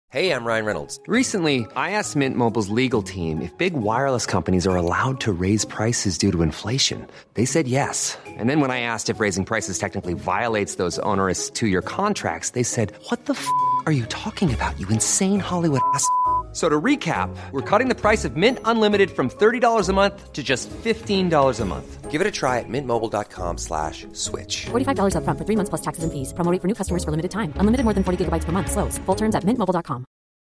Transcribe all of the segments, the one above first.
Hey, I'm Ryan Reynolds. Recently, I asked Mint Mobile's legal team if big wireless companies are allowed to raise prices due to inflation. They said yes. And then when I asked if raising prices technically violates those onerous two-year contracts, they said, "What the f*** are you talking about, you insane Hollywood ass?" So to recap, we're cutting the price of Mint Unlimited from $30 a month to just $15 a month. Give it a try at mintmobile.com/switch. $45 up front for 3 months plus taxes and fees. Promo rate for new customers for limited time. Unlimited more than 40 gigabytes per month. Slows full terms at mintmobile.com.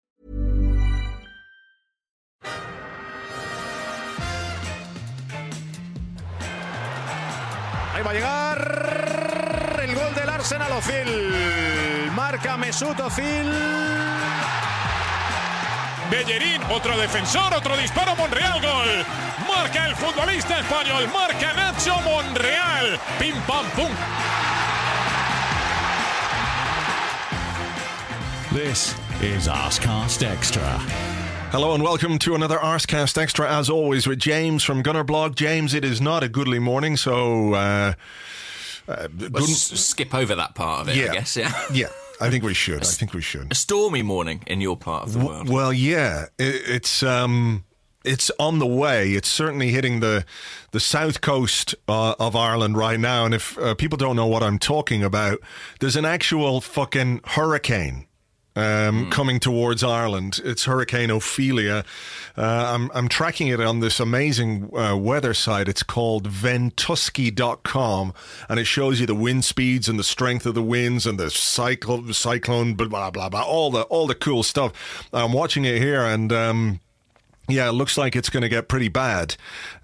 Ahí va a llegar el gol del Arsenal. Özil. Marca Mesut Özil. Bellerín, otro defensor, otro disparo, Monreal, gol. Marca el futbolista español, marca Nacho Monreal. Pim, pam, pum. This is Arscast Extra. Hello and welcome to another Arscast Extra, as always, with James from Gunnerblog. James, it is not a goodly morning, so... Let's skip over that part of it, I guess, yeah. Yeah. I think we should. A stormy morning in your part of the world. Well, yeah, it's on the way. It's certainly hitting the south coast of Ireland right now. And if people don't know what I'm talking about, there's an actual fucking hurricane coming towards Ireland. It's Hurricane Ophelia. I'm tracking it on this amazing weather site. It's called Ventusky.com, and it shows you the wind speeds and the strength of the winds and the cyclone, blah, blah, blah, all the cool stuff. I'm watching it here, and yeah, it looks like it's going to get pretty bad.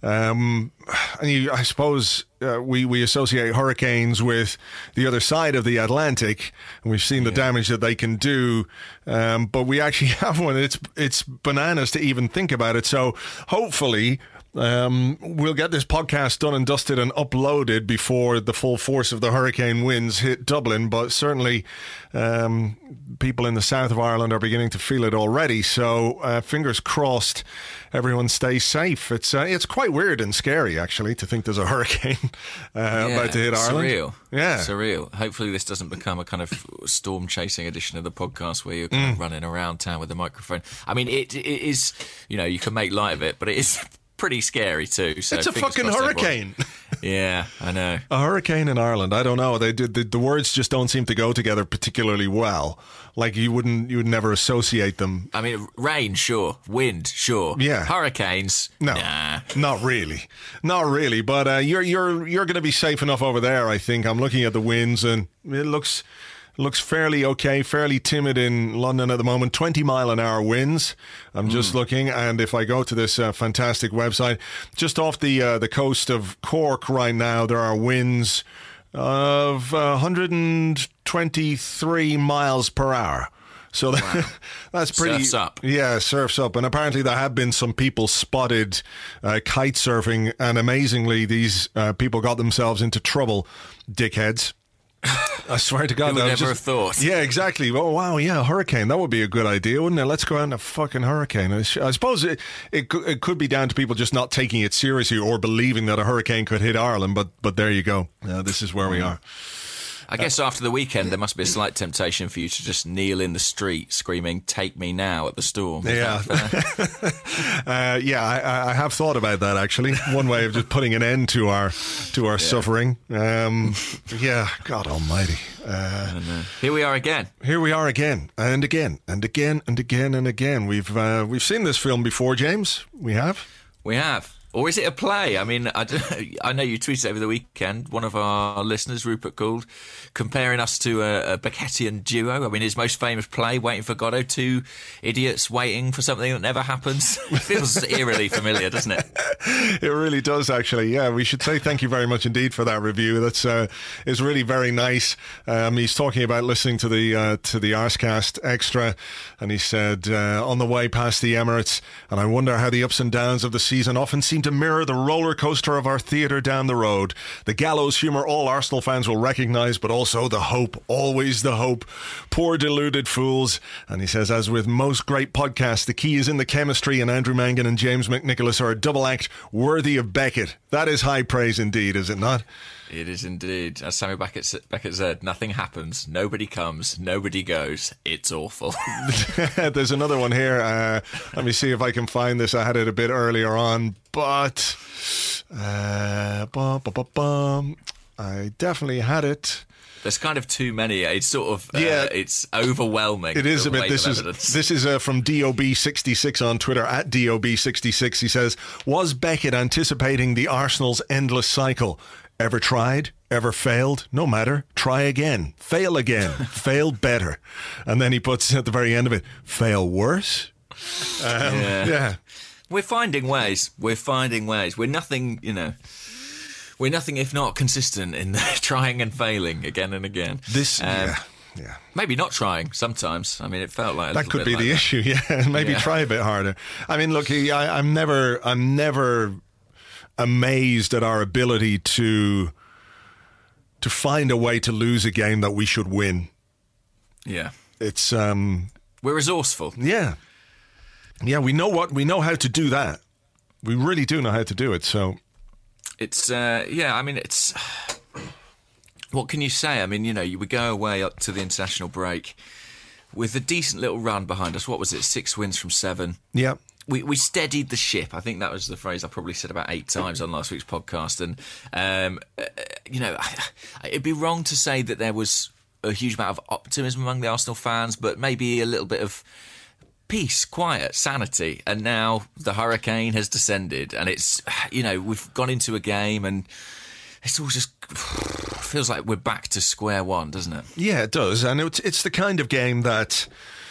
I suppose we associate hurricanes with the other side of the Atlantic, and we've seen the damage that they can do. But we actually have one. It's bananas to even think about it. So hopefully we'll get this podcast done and dusted and uploaded before the full force of the hurricane winds hit Dublin. But certainly people in the south of Ireland are beginning to feel it already. So fingers crossed, everyone stays safe. It's quite weird and scary, actually, to think there's a hurricane about to hit Ireland. Surreal. Yeah. Surreal. Hopefully this doesn't become a kind of storm-chasing edition of the podcast where you're kind of running around town with a microphone. I mean, it is, you can make light of it, but it is pretty scary too. So it's a fucking hurricane. Yeah, I know. A hurricane in Ireland. I don't know. The words just don't seem to go together particularly well. Like you would never associate them. I mean, rain, sure. Wind, sure. Yeah. Hurricanes, no, nah. Not really. But you're going to be safe enough over there. I think. I'm looking at the winds, and it looks fairly okay, fairly timid in London at the moment. 20-mile-an-hour winds. I'm just looking, and if I go to this fantastic website, just off the coast of Cork right now, there are winds of 123 miles per hour. So that's pretty... Surf's up. Yeah, surf's up. And apparently there have been some people spotted kite surfing, and amazingly, these people got themselves into trouble, dickheads. I swear to God, who would never have thought? Yeah, exactly. Oh wow, yeah, hurricane. That would be a good idea, wouldn't it? Let's go out in a fucking hurricane. I suppose it could be down to people just not taking it seriously or believing that a hurricane could hit Ireland. But there you go. This is where we are. I guess after the weekend, there must be a slight temptation for you to just kneel in the street screaming, "Take me now" at the storm. Yeah. I have thought about that, actually. One way of just putting an end to our suffering. Yeah, God almighty. Here we are again. And again, and again, and again, and again. We've seen this film before, James. We have. Or is it a play? I mean, I know you tweeted over the weekend, one of our listeners, Rupert Gould, comparing us to a Beckettian duo. I mean, his most famous play, Waiting for Godot, two idiots waiting for something that never happens. It feels eerily familiar, doesn't it? It really does, actually. Yeah, we should say thank you very much indeed for that review. That's is really very nice. He's talking about listening to the Arscast Extra, and he said, on the way past the Emirates, and I wonder how the ups and downs of the season often seem to mirror the roller coaster of our theatre down the road. The gallows humour all Arsenal fans will recognise, but also the hope, always the hope. Poor deluded fools. And he says, as with most great podcasts, the key is in the chemistry, and Andrew Mangan and James McNicholas are a double act worthy of Beckett. That is high praise indeed, is it not? It is indeed. As Sammy Beckett said, nothing happens, nobody comes, nobody goes. It's awful. There's another one here. Let me see if I can find this. I had it a bit earlier on, but I definitely had it. There's kind of too many. It's sort of it's overwhelming. It is a bit. This is from DOB66 on Twitter at DOB66. He says, "Was Beckett anticipating the Arsenal's endless cycle? Ever tried? Ever failed? No matter. Try again. Fail again. Fail better." And then he puts at the very end of it, "Fail worse." Yeah. We're finding ways. We're nothing, We're nothing if not consistent in trying and failing again and again. Maybe not trying sometimes. I mean, it felt like that could be the issue. Yeah, maybe try a bit harder. I mean, look, I'm never amazed at our ability to find a way to lose a game that we should win. Yeah, it's we're resourceful. Yeah, we know how to do that. We really do know how to do it. So. It's, I mean, it's... What can you say? I mean, we go away up to the international break with a decent little run behind us. What was it? 6 wins from 7. Yeah. We steadied the ship. I think that was the phrase I probably said about 8 times on last week's podcast. And, it'd be wrong to say that there was a huge amount of optimism among the Arsenal fans, but maybe a little bit of peace, quiet, sanity, and now the hurricane has descended, and it's, we've gone into a game, and it's all just feels like we're back to square one, doesn't it? Yeah, it does, and it's the kind of game that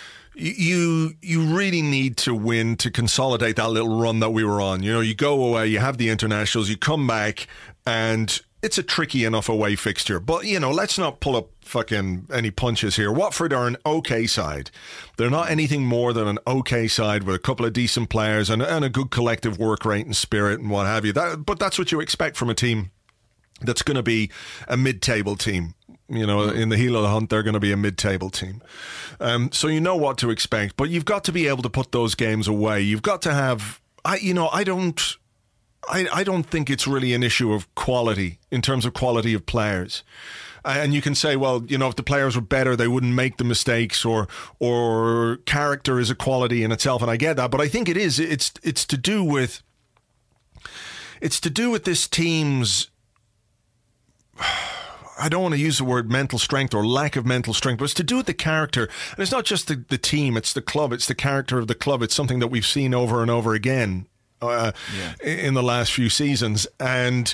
you really need to win to consolidate that little run that we were on. You go away, you have the internationals, you come back, and it's a tricky enough away fixture. But, let's not pull up fucking any punches here. Watford are an okay side. They're not anything more than an okay side with a couple of decent players and a good collective work rate and spirit and what have you. But that's what you expect from a team that's going to be a mid-table team. In the heel of the hunt, they're going to be a mid-table team. So you know what to expect. But you've got to be able to put those games away. You've got to have... I don't think it's really an issue of quality in terms of quality of players. And you can say, well, if the players were better, they wouldn't make the mistakes, or character is a quality in itself. And I get that, but I think it is. It's to do with this team's. I don't want to use the word mental strength or lack of mental strength, but it's to do with the character. And it's not just the team; it's the club. It's the character of the club. It's something that we've seen over and over again. In the last few seasons, and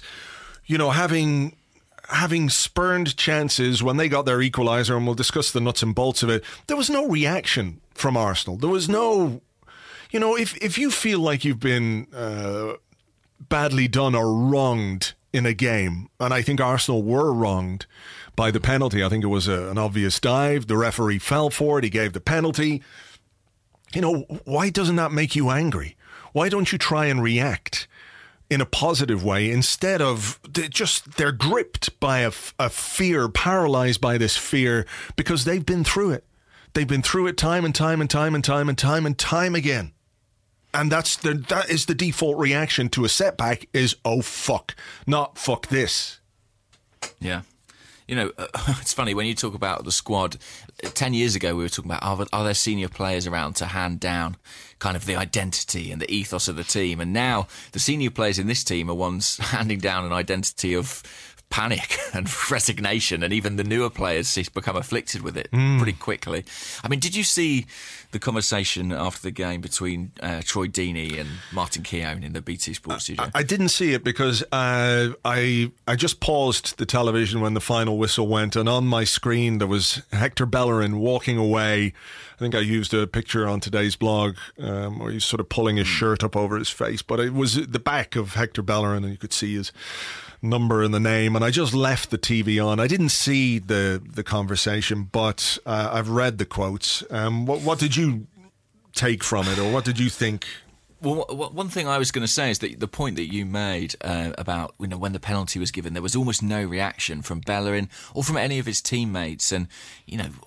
having spurned chances when they got their equaliser, and we'll discuss the nuts and bolts of it, there was no reaction from Arsenal. There was no, if you feel like you've been badly done or wronged in a game, and I think Arsenal were wronged by the penalty. I think it was an obvious dive. The referee fell for it. He gave the penalty. Why doesn't that make you angry? Why don't you try and react in a positive way instead of they're gripped by a fear, paralyzed by this fear because they've been through it. They've been through it time and time and time and time and time and time again. And that is the default reaction to a setback is, oh, fuck, not fuck this. Yeah. It's funny when you talk about the squad. 10 years ago, we were talking about are there senior players around to hand down kind of the identity and the ethos of the team? And now the senior players in this team are ones handing down an identity of panic and resignation, and even the newer players become afflicted with it pretty quickly. I mean, did you see the conversation after the game between Troy Deeney and Martin Keown in the BT Sports studio? I didn't see it because I just paused the television when the final whistle went, and on my screen there was Hector Bellerin walking away. I think I used a picture on today's blog where he's sort of pulling his shirt up over his face, but it was the back of Hector Bellerin, and you could see his number and the name, and I just left the TV on. I didn't see the conversation, but I've read the quotes. What did you take from it, or what did you think? Well, one thing I was going to say is that the point that you made about when the penalty was given, there was almost no reaction from Bellerin or from any of his teammates, and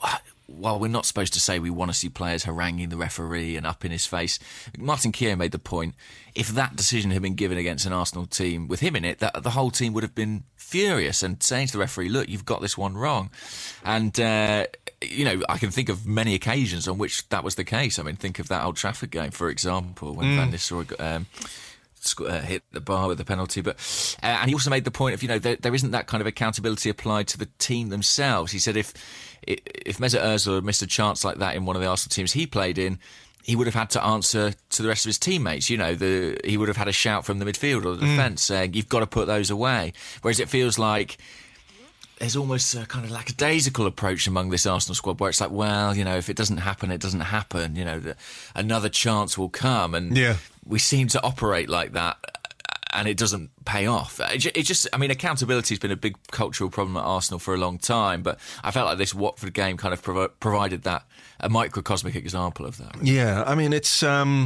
while we're not supposed to say we want to see players haranguing the referee and up in his face, Martin Keown made the point, if that decision had been given against an Arsenal team with him in it, that the whole team would have been furious and saying to the referee, look, you've got this one wrong. And, I can think of many occasions on which that was the case. I mean, think of that Old Trafford game, for example, when Van Nistelrooy hit the bar with the penalty, and he also made the point of there isn't that kind of accountability applied to the team themselves. He said if Mesut Ozil had missed a chance like that in one of the Arsenal teams he played in, he would have had to answer to the rest of his teammates. He would have had a shout from the midfield or the defence saying you've got to put those away. Whereas it feels like there's almost a kind of lackadaisical approach among this Arsenal squad where it's like, well, if it doesn't happen, it doesn't happen. Another chance will come. And we seem to operate like that, and it doesn't pay off. Accountability has been a big cultural problem at Arsenal for a long time, but I felt like this Watford game kind of provided that, a microcosmic example of that. Yeah, I mean, it's...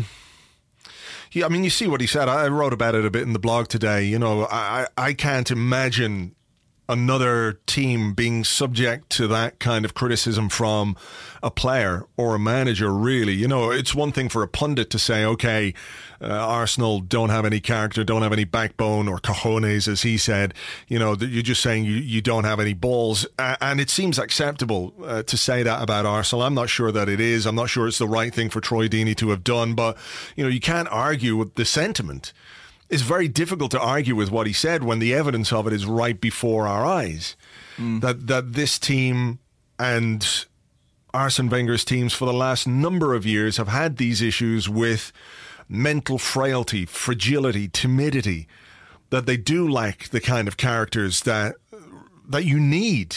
you see what he said. I wrote about it a bit in the blog today. I can't imagine another team being subject to that kind of criticism from a player or a manager, really. It's one thing for a pundit to say, okay, Arsenal don't have any character, don't have any backbone or cojones, as he said. You're just saying you don't have any balls. And it seems acceptable to say that about Arsenal. I'm not sure that it is. I'm not sure it's the right thing for Troy Deeney to have done. But, you can't argue with the sentiment. It's very difficult to argue with what he said when the evidence of it is right before our eyes. That this team and Arsene Wenger's teams for the last number of years have had these issues with mental frailty, fragility, timidity, that they do lack the kind of characters that you need.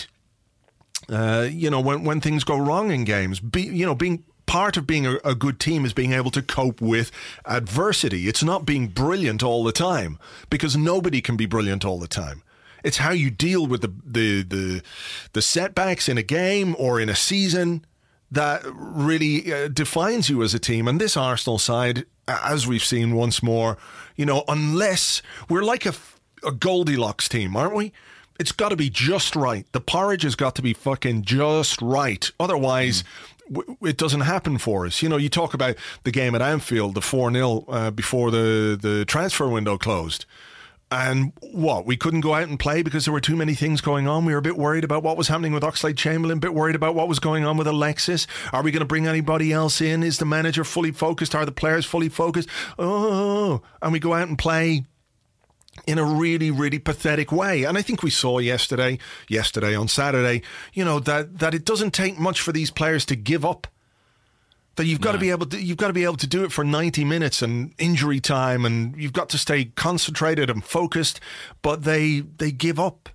When things go wrong in games, being part of being a good team is being able to cope with adversity. It's not being brilliant all the time, because nobody can be brilliant all the time. It's how you deal with the setbacks in a game or in a season that really defines you as a team. And this Arsenal side, as we've seen once more, unless we're like a Goldilocks team, aren't we? It's got to be just right. The porridge has got to be fucking just right. Otherwise, it doesn't happen for us. You talk about the game at Anfield, the 4-0 before the transfer window closed. And we couldn't go out and play because there were too many things going on. We were a bit worried about what was happening with Oxlade-Chamberlain, a bit worried about what was going on with Alexis. Are we going to bring anybody else in? Is the manager fully focused? Are the players fully focused? And we go out and play in a really, really pathetic way. And I think we saw yesterday on Saturday, that it doesn't take much for these players to give up. That you've got to be able to do it for 90 minutes and injury time, and you've got to stay concentrated and focused, but they give up.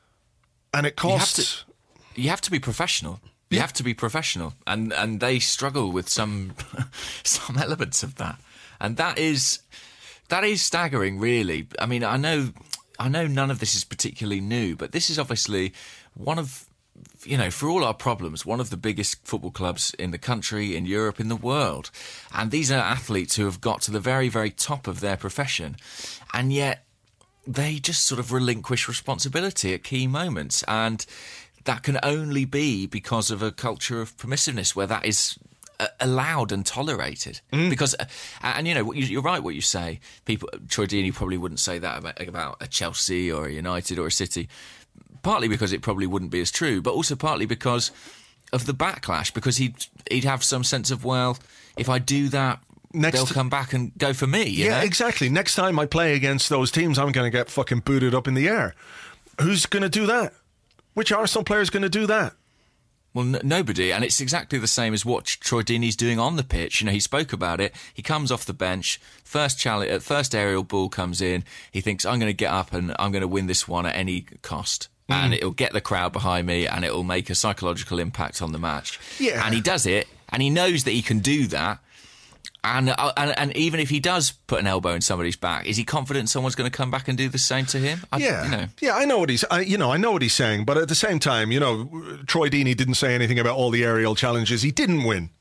And it costs. You have to be professional. You have to be professional. And they struggle with some elements of that. And that is staggering, really. I mean, I know none of this is particularly new, but this is obviously one of, for all our problems, one of the biggest football clubs in the country, in Europe, in the world. And these are athletes who have got to the very, very top of their profession. And yet they just sort of relinquish responsibility at key moments. And that can only be because of a culture of permissiveness where that is allowed and tolerated. Because you're right what you say. Troy Deeney probably wouldn't say that about a Chelsea or a United or a City, partly because it probably wouldn't be as true, but also partly because of the backlash, because he'd have some sense of, well, if I do that, they'll come back and go for me. You know? Exactly. Next time I play against those teams, I'm going to get fucking booted up in the air. Who's going to do that? Which Arsenal player is going to do that? Well, nobody, and it's exactly the same as what Troy Deeney's doing on the pitch. He spoke about it. He comes off the bench, first aerial ball comes in. He thinks, I'm going to get up and I'm going to win this one at any cost. And it'll get the crowd behind me and it'll make a psychological impact on the match. Yeah. And he does it, and he knows that he can do that. And even if he does put an elbow in somebody's back, is he confident someone's going to come back and do the same to him? Yeah, I know what he's saying. But at the same time, Troy Deeney didn't say anything about all the aerial challenges he didn't win.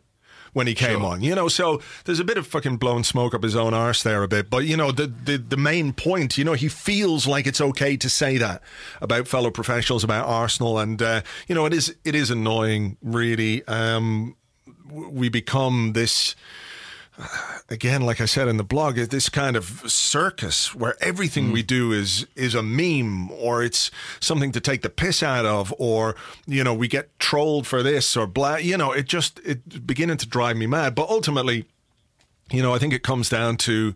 when he came on, you know, so there's a bit of fucking blowing smoke up his own arse there a bit. But, you know, the main point, you know, he feels like it's okay to say that about fellow professionals, about Arsenal. And, you know, it is annoying, really. We become this... Again, like I said in the blog, this kind of circus where everything we do is a meme, or it's something to take the piss out of, or, you know, we get trolled for this or blah. You know, it's beginning to drive me mad. But ultimately, you know, I think it comes down to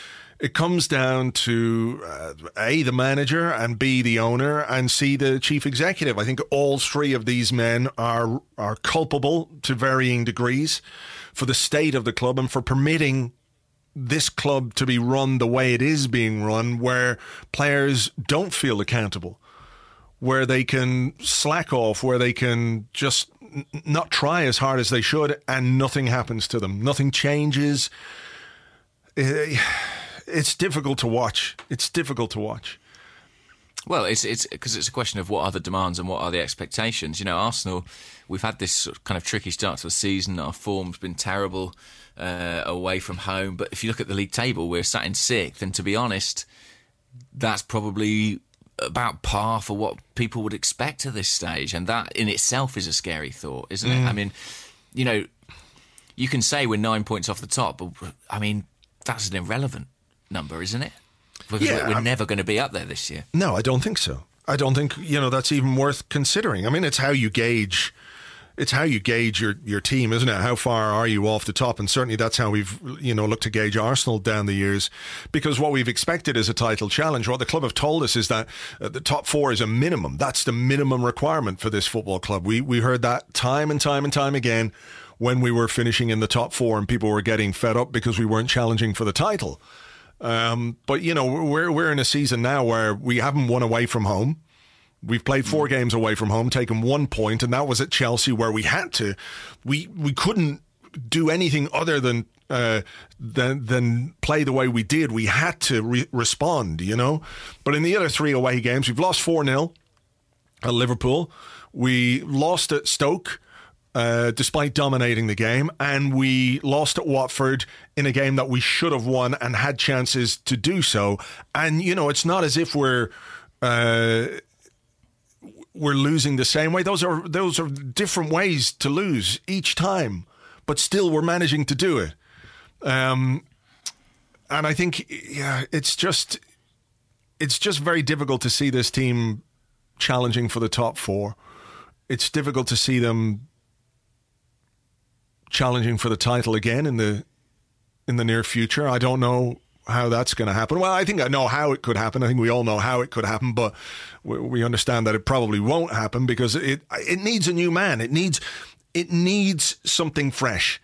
A, the manager, and B, the owner, and C, the chief executive. I think all three of these men are culpable to varying degrees for the state of the club and for permitting this club to be run the way it is being run, where players don't feel accountable, where they can slack off, where they can just not try as hard as they should, and nothing happens to them. Nothing changes. It's difficult to watch. It's difficult to watch. Well, it's because it's a question of what are the demands and what are the expectations. You know, Arsenal, we've had this sort of kind of tricky start to the season. Our form's been terrible away from home. But if you look at the league table, we're sat in 6th. And to be honest, that's probably about par for what people would expect at this stage. And that in itself is a scary thought, isn't it? I mean, you know, you can say we're 9 points off the top, but I mean, that's an irrelevant number, isn't it? Because we're never going to be up there this year. No, I don't think so. I don't think, you know, that's even worth considering. I mean, it's how you gauge your team, isn't it? How far are you off the top? And certainly that's how we've, you know, looked to gauge Arsenal down the years, because what we've expected is a title challenge. What the club have told us is that the top 4 is a minimum. That's the minimum requirement for this football club. We heard that time and time and time again when we were finishing in the top 4 and people were getting fed up because we weren't challenging for the title. But, you know, we're in a season now where we haven't won away from home. We've played 4 games away from home, taken 1 point, and that was at Chelsea, where we had to. We couldn't do anything other than play the way we did. We had to respond, you know. But in the other 3 away games, we've lost 4-0 at Liverpool. We lost at Stoke, despite dominating the game, and we lost at Watford in a game that we should have won and had chances to do so. And, you know, it's not as if we're losing the same way. Those are different ways to lose each time, but still we're managing to do it. And I think, yeah, it's just very difficult to see this team challenging for the top 4. It's difficult to see them challenging for the title again in the near future. I don't know how that's going to happen. Well, I think I know how it could happen. I think we all know how it could happen, but we understand that it probably won't happen because it needs a new man. It needs something fresh.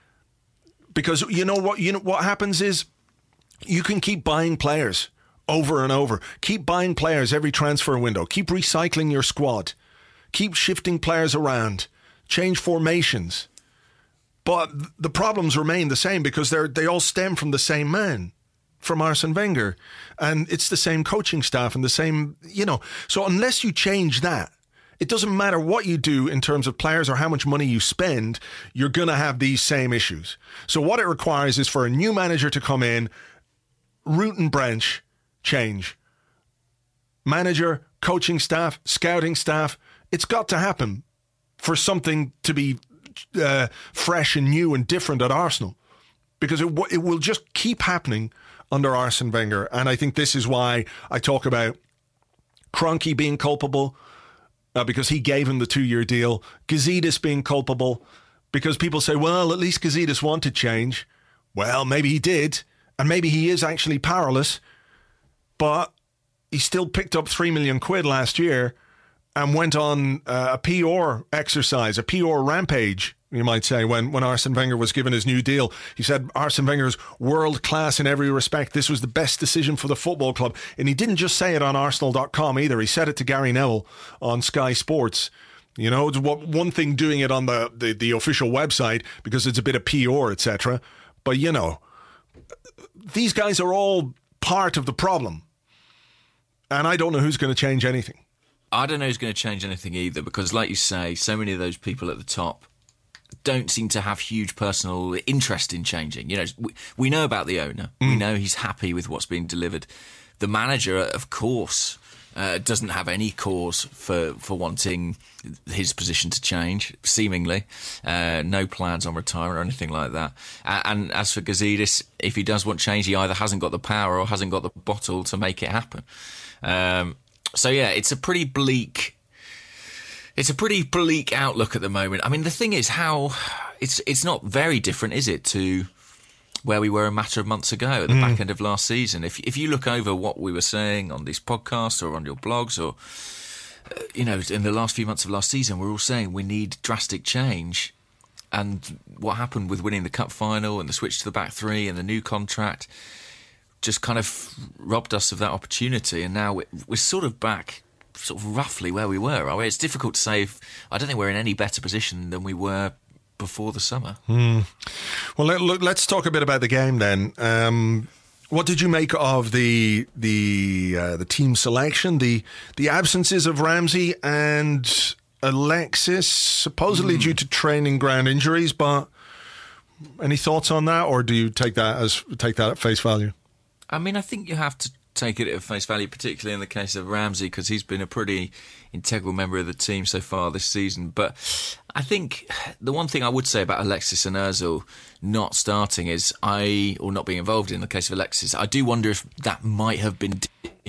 Because you know what happens is you can keep buying players over and over. Keep buying players every transfer window. Keep recycling your squad. Keep shifting players around. Change formations. But the problems remain the same because they all stem from the same man, from Arsene Wenger. And it's the same coaching staff and the same, you know. So unless you change that, it doesn't matter what you do in terms of players or how much money you spend, you're going to have these same issues. So what it requires is for a new manager to come in, root and branch, change. Manager, coaching staff, scouting staff, it's got to happen for something to be fresh and new and different at Arsenal, because it will just keep happening under Arsene Wenger. And I think this is why I talk about Kroenke being culpable because he gave him the 2-year deal, Gazidis being culpable because people say, well, at least Gazidis wanted change. Well, maybe he did, and maybe he is actually powerless, but he still picked up £3 million last year and went on a PR exercise, a PR rampage, you might say, when Arsene Wenger was given his new deal. He said Arsene Wenger's world class in every respect. This was the best decision for the football club. And he didn't just say it on Arsenal.com either. He said it to Gary Neville on Sky Sports. You know, it's one thing doing it on the official website because it's a bit of PR, etc. But, you know, these guys are all part of the problem. And I don't know who's going to change anything. I don't know who's going to change anything either because, like you say, so many of those people at the top don't seem to have huge personal interest in changing. You know, we know about the owner. We know he's happy with what's being delivered. The manager, of course, doesn't have any cause for wanting his position to change, seemingly. No plans on retirement or anything like that. And as for Gazidis, if he does want change, he either hasn't got the power or hasn't got the bottle to make it happen. So, yeah, it's a pretty bleak outlook at the moment. I mean, the thing is how it's not very different, is it, to where we were a matter of months ago at the back end of last season. If you look over what we were saying on these podcasts or on your blogs or, you know, in the last few months of last season, we're all saying we need drastic change. And what happened with winning the cup final and the switch to the back three and the new contract just kind of robbed us of that opportunity. And now we're sort of back sort of roughly where we were. I mean, it's difficult to say. I don't think we're in any better position than we were before the summer. Well, let's talk a bit about the game then. What did you make of the team selection, the absences of Ramsey and Alexis, supposedly due to training ground injuries? But any thoughts on that, or do you take that at face value? I mean, I think you have to take it at face value, particularly in the case of Ramsey, because he's been a pretty integral member of the team so far this season. But I think the one thing I would say about Alexis and Ozil not starting is or not being involved in the case of Alexis, I do wonder if that might have been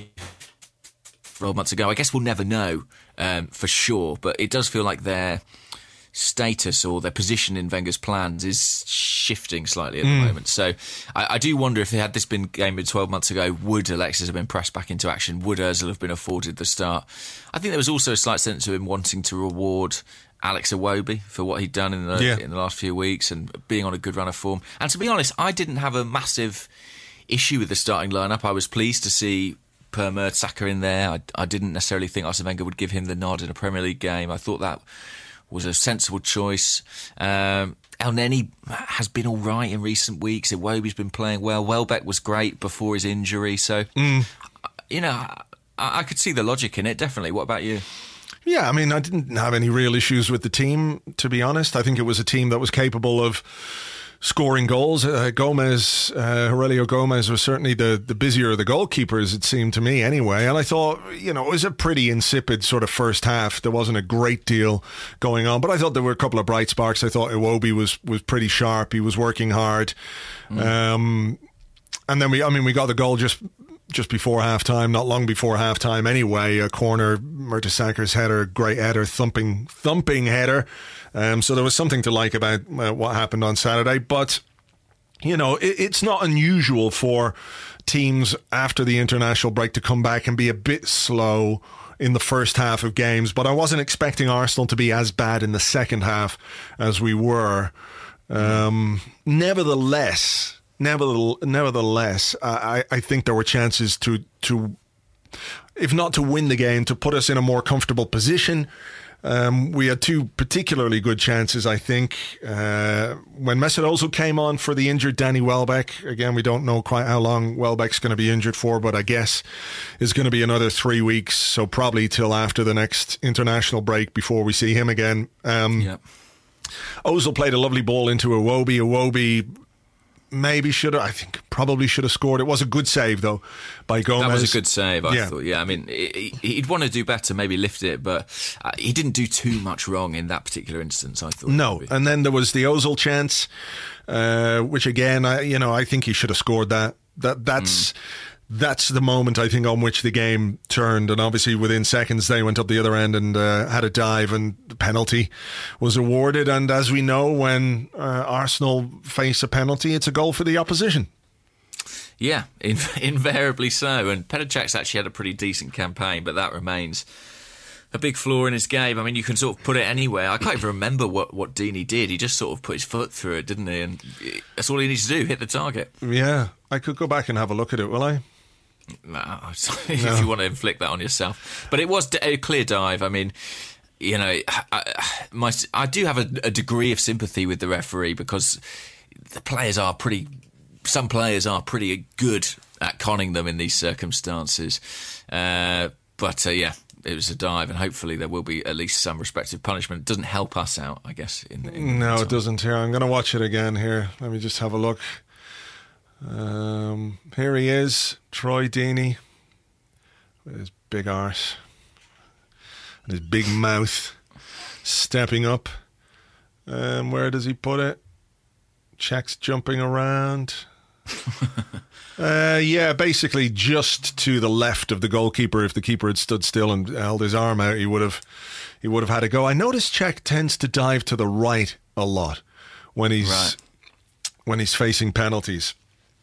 12 months ago. I guess we'll never know for sure, but it does feel like their status or their position in Wenger's plans is shifting slightly at the moment. So I do wonder if had this been game 12 months ago, would Alexis have been pressed back into action? Would Ozil have been afforded the start? I think there was also a slight sense of him wanting to reward Alex Iwobi for what he'd done in the last few weeks and being on a good run of form. And to be honest, I didn't have a massive issue with the starting lineup. I was pleased to see Per Mertesacker in there. I didn't necessarily think Arsene Wenger would give him the nod in a Premier League game. I thought that was a sensible choice. El Neni has been all right in recent weeks. Iwobi's been playing well. Welbeck was great before his injury. So, you know, I could see the logic in it, definitely. What about you? Yeah, I mean, I didn't have any real issues with the team, to be honest. I think it was a team that was capable of scoring goals. Aurelio Gomez was certainly the busier of the goalkeepers, it seemed to me anyway. And I thought, you know, it was a pretty insipid sort of first half. There wasn't a great deal going on, but I thought there were a couple of bright sparks. I thought Iwobi was pretty sharp. He was working hard. And then we got the goal just before half-time, not long before half-time anyway. A corner, Mertesacker's header, great header, thumping header. So there was something to like about what happened on Saturday. But, you know, it's not unusual for teams after the international break to come back and be a bit slow in the first half of games. But I wasn't expecting Arsenal to be as bad in the second half as we were. Nevertheless, I think there were chances to, if not to win the game, to put us in a more comfortable position. We had two particularly good chances, I think. When Mesut Ozil came on for the injured Danny Welbeck, again, we don't know quite how long Welbeck's going to be injured for, but I guess it's going to be another 3 weeks, so probably till after the next international break before we see him again. Ozil played a lovely ball into Iwobi. Iwobi probably should have scored. It was a good save, though, by Gomez. That was a good save, I thought. Yeah, I mean, he'd want to do better, maybe lift it, but he didn't do too much wrong in that particular instance, I thought. No, and then there was the Ozil chance, which again, I think he should have scored that. That's the moment, I think, on which the game turned. And obviously, within seconds, they went up the other end and had a dive, and the penalty was awarded. And as we know, when Arsenal face a penalty, it's a goal for the opposition. Yeah, invariably so. And Petr Cech's actually had a pretty decent campaign, but that remains a big flaw in his game. I mean, you can sort of put it anywhere. I can't even remember what Deeney did. He just sort of put his foot through it, didn't he? And that's all he needs to do, hit the target. Yeah, I could go back and have a look at it, will I? No, if you want to inflict that on yourself. But it was a clear dive. I mean, you know, I do have a degree of sympathy with the referee because some players are pretty good at conning them in these circumstances. But it was a dive, and hopefully there will be at least some respective punishment. It doesn't help us out, I guess. No, it doesn't. Here, I'm going to watch it again. Here, let me just have a look. Here he is, Troy Deeney, with his big arse and his big mouth, stepping up. Where does he put it? Checks jumping around. Yeah, basically just to the left of the goalkeeper. If the keeper had stood still and held his arm out, he would have had a go. I notice Cech tends to dive to the right a lot when he's facing penalties.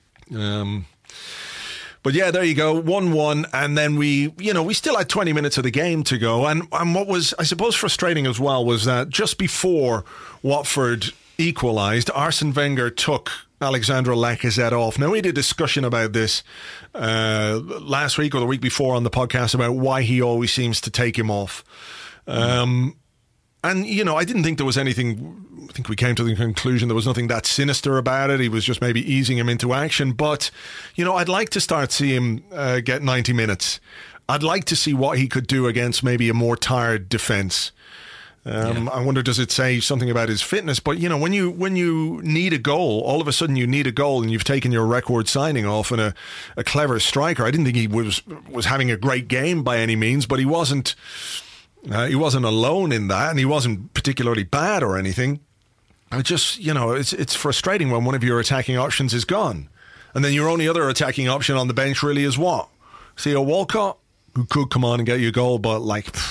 But yeah, there you go, 1-1, and then we still had 20 minutes of the game to go, and what was, I suppose, frustrating as well was that just before Watford equalised, Arsene Wenger took Alexandre Lacazette off. Now, we had a discussion about this last week or the week before on the podcast about why he always seems to take him off. And, I didn't think there was anything. I think we came to the conclusion there was nothing that sinister about it. He was just maybe easing him into action. But, I'd like to start seeing him get 90 minutes. I'd like to see what he could do against maybe a more tired defence. I wonder, does it say something about his fitness? But, when you need a goal, all of a sudden you need a goal and you've taken your record signing off and a clever striker. I didn't think he was having a great game by any means, but he wasn't alone in that, and he wasn't particularly bad or anything. I just, it's frustrating when one of your attacking options is gone. And then your only other attacking option on the bench really is what? Theo Walcott, who could come on and get you a goal, but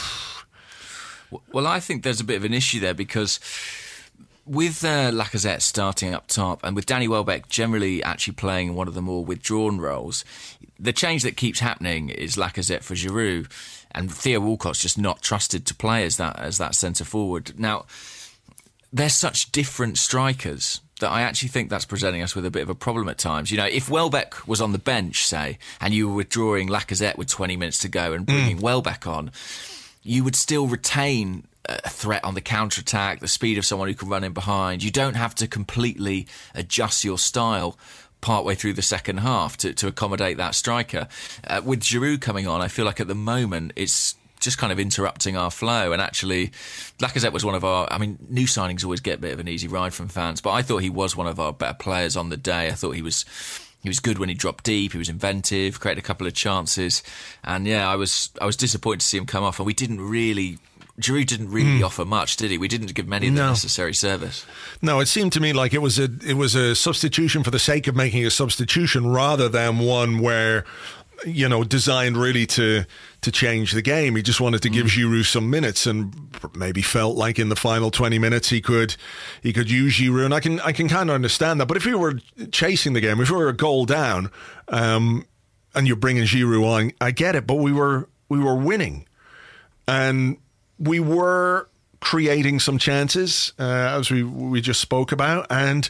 Well, I think there's a bit of an issue there because with Lacazette starting up top and with Danny Welbeck generally actually playing one of the more withdrawn roles, the change that keeps happening is Lacazette for Giroud, and Theo Walcott's just not trusted to play as that centre forward. Now, they're such different strikers that I actually think that's presenting us with a bit of a problem at times. If Welbeck was on the bench, say, and you were withdrawing Lacazette with 20 minutes to go and bringing Welbeck on, you would still retain a threat on the counter-attack, the speed of someone who can run in behind. You don't have to completely adjust your style partway through the second half to accommodate that striker. With Giroud coming on, I feel like at the moment it's just kind of interrupting our flow. And actually, Lacazette was one of our... new signings always get a bit of an easy ride from fans, but I thought he was one of our better players on the day. I thought he was good when he dropped deep. He was inventive, created a couple of chances, and yeah, I was disappointed to see him come off. And Giroud didn't really offer much, did he? We didn't give many of the necessary service. No, it seemed to me like it was a substitution for the sake of making a substitution, rather than one where designed really to change the game. He just wanted to give Giroud some minutes, and maybe felt like in the final 20 minutes he could use Giroud, and I can kind of understand that. But if we were chasing the game, if we were a goal down, and you're bringing Giroud on, I get it. But we were winning, and we were creating some chances, as we just spoke about, and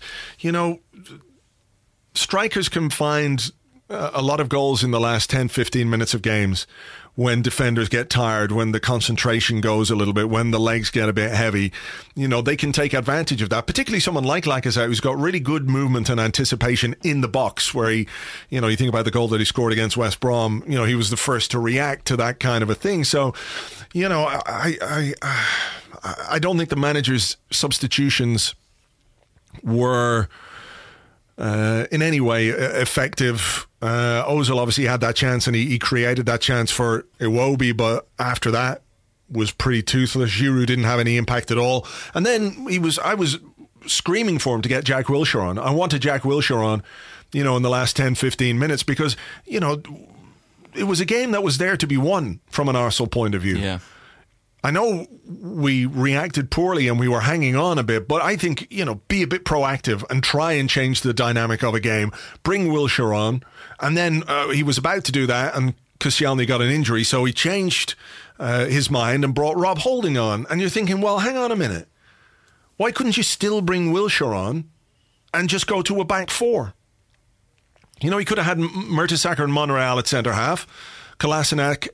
strikers can find a lot of goals in the last 10-15 minutes of games when defenders get tired, when the concentration goes a little bit, when the legs get a bit heavy. They can take advantage of that, particularly someone like Lacazette, who's got really good movement and anticipation in the box, where he, you think about the goal that he scored against West Brom, he was the first to react to that kind of a thing. So, I don't think the manager's substitutions were in any way effective. Ozil obviously had that chance, and he created that chance for Iwobi, but after that was pretty toothless. Giroud didn't have any impact at all. And then I was screaming for him to get Jack Wilshere on. I wanted Jack Wilshere on, in the last 10-15 minutes, because, it was a game that was there to be won from an Arsenal point of view. Yeah. I know we reacted poorly and we were hanging on a bit, but I think, be a bit proactive and try and change the dynamic of a game. Bring Wilshere on. And then he was about to do that, and Koscielny got an injury, so he changed his mind and brought Rob Holding on. And you're thinking, well, hang on a minute. Why couldn't you still bring Wilshere on and just go to a back four? He could have had Mertesacker and Monreal at centre-half, Kolasinac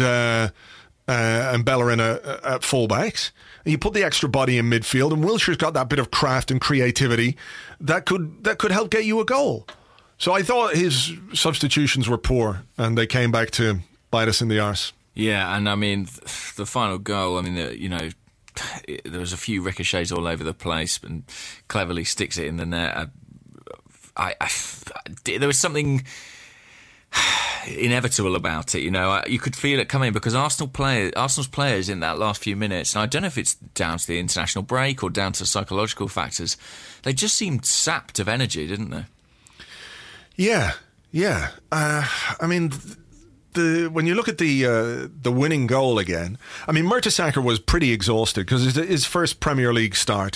and Bellerin at fullbacks. You put the extra body in midfield, and Wilshere's got that bit of craft and creativity that could help get you a goal. So I thought his substitutions were poor, and they came back to bite us in the arse. Yeah, and I mean, the final goal, I mean, there was a few ricochets all over the place, and cleverly sticks it in the net. There was something inevitable about it, you could feel it coming, because Arsenal's players in that last few minutes, and I don't know if it's down to the international break or down to psychological factors, they just seemed sapped of energy, didn't they? Yeah. I mean, when you look at the winning goal again, I mean, Mertesacker was pretty exhausted because his first Premier League start.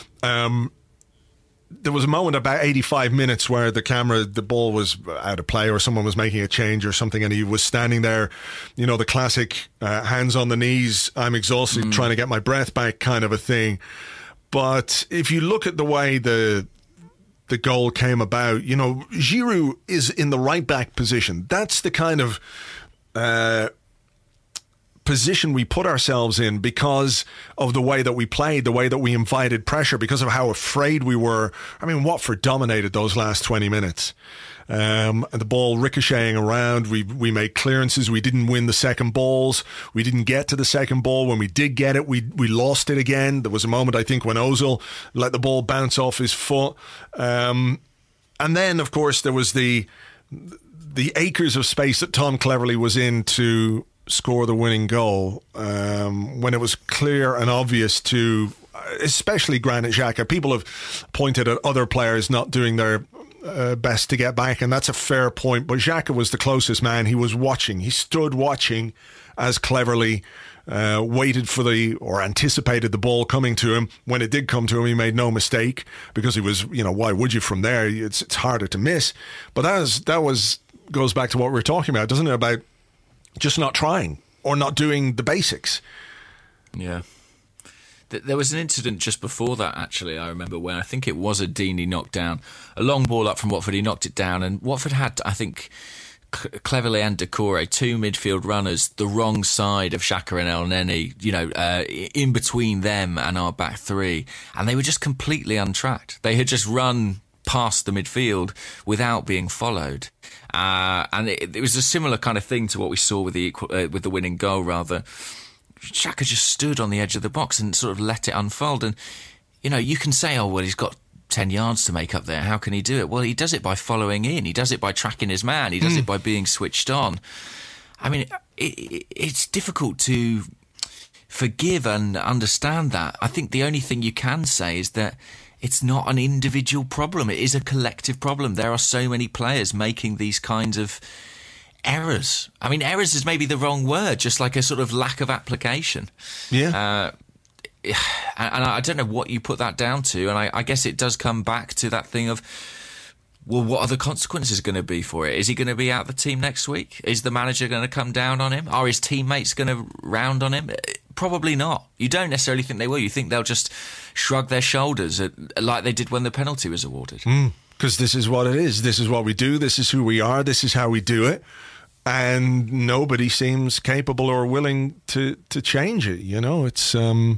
There was a moment about 85 minutes where the ball was out of play, or someone was making a change or something, and he was standing there, the classic hands on the knees, I'm exhausted, trying to get my breath back kind of a thing. But if you look at the way the goal came about, Giroud is in the right back position. That's the kind of position we put ourselves in because of the way that we played, the way that we invited pressure, because of how afraid we were. I mean, Watford dominated those last 20 minutes. And the ball ricocheting around, we made clearances, we didn't win the second balls, we didn't get to the second ball. When we did get it, we lost it again. There was a moment, I think, when Ozil let the ball bounce off his foot. And then, of course, there was the acres of space that Tom Cleverley was in to score the winning goal, when it was clear and obvious to, especially Granit Xhaka. People have pointed at other players not doing their best to get back, and that's a fair point, but Xhaka was the closest man. He was watching. He stood watching as Cleverley waited for or anticipated the ball coming to him. When it did come to him, he made no mistake, because he was, why would you from there? It's harder to miss. But that goes back to what we were talking about, doesn't it? About just not trying or not doing the basics. Yeah. There was an incident just before that, actually, I remember, when I think it was a Deeney knockdown. A long ball up from Watford, he knocked it down, and Watford had, I think, Cleverley and Doucouré, two midfield runners, the wrong side of Xhaka and El Neni, in between them and our back three, and they were just completely untracked. They had just run past the midfield without being followed. And it was a similar kind of thing to what we saw with the winning goal, rather. Xhaka just stood on the edge of the box and sort of let it unfold. And, you can say, oh, well, he's got 10 yards to make up there. How can he do it? Well, he does it by following in. He does it by tracking his man. He does it by being switched on. I mean, it's difficult to forgive and understand that. I think the only thing you can say is that it's not an individual problem. It is a collective problem. There are so many players making these kinds of errors. I mean, errors is maybe the wrong word, just like a sort of lack of application. Yeah. And I don't know what you put that down to. And I guess it does come back to that thing of, well, what are the consequences going to be for it? Is he going to be out the team next week? Is the manager going to come down on him? Are his teammates going to round on him? Probably not. You don't necessarily think they will. You think they'll just shrug their shoulders like they did when the penalty was awarded. Because this is what it is. This is what we do. This is who we are. This is how we do it. And nobody seems capable or willing to change it. It's...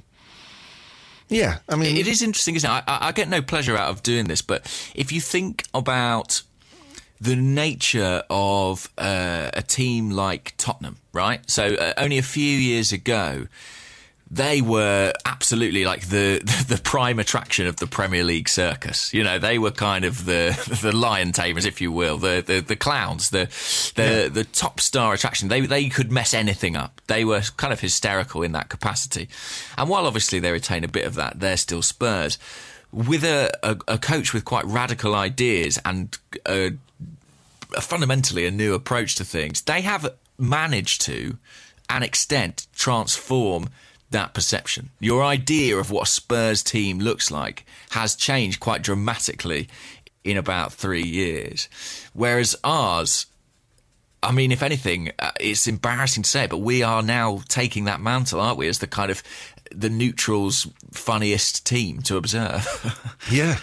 Yeah, I mean... It is interesting, isn't it? I get no pleasure out of doing this, but if you think about the nature of a team like Tottenham, right? So only a few years ago, they were absolutely like the prime attraction of the Premier League circus. They were kind of the lion tamers, if you will, the clowns, the top star attraction. They could mess anything up. They were kind of hysterical in that capacity. And while obviously they retain a bit of that, they're still Spurs. With a coach with quite radical ideas and fundamentally a new approach to things, they have managed to, an extent, transform that perception. Your idea of what a Spurs team looks like has changed quite dramatically in about 3 years. Whereas ours, I mean, if anything, it's embarrassing to say it, but we are now taking that mantle, aren't we, as the kind of the neutrals' funniest team to observe. Yeah.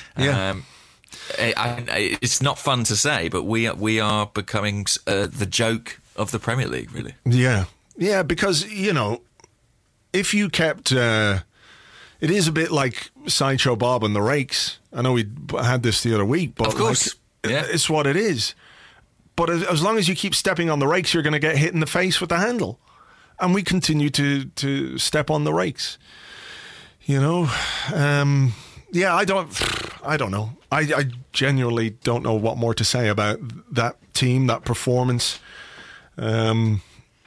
It's not fun to say, but we are becoming the joke of the Premier League, really. Yeah, because, if you kept... it is a bit like Sideshow Bob and the Rakes. I know we had this the other week, but of course, it's what it is. But as long as you keep stepping on the rakes, you're going to get hit in the face with the handle. and we continue to step on the rakes. You know, I don't know. I genuinely don't know what more to say about that team, that performance. I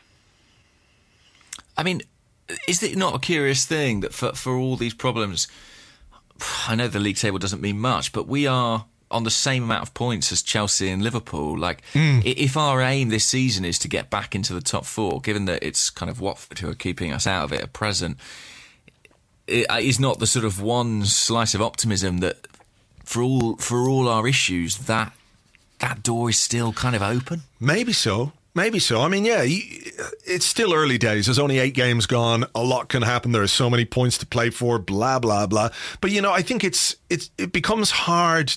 mean, is it not a curious thing that for all these problems, I know the league table doesn't mean much, but we are on the same amount of points as Chelsea and Liverpool. Like, if our aim this season is to get back into the top 4, given that it's kind of Watford who are keeping us out of it at present, it is not the sort of one slice of optimism that for all our issues, that door is still kind of open? Maybe so. I mean, yeah, it's still early days. There's only 8 games gone. A lot can happen. There are so many points to play for, blah, blah, blah. But, you know, I think it becomes harder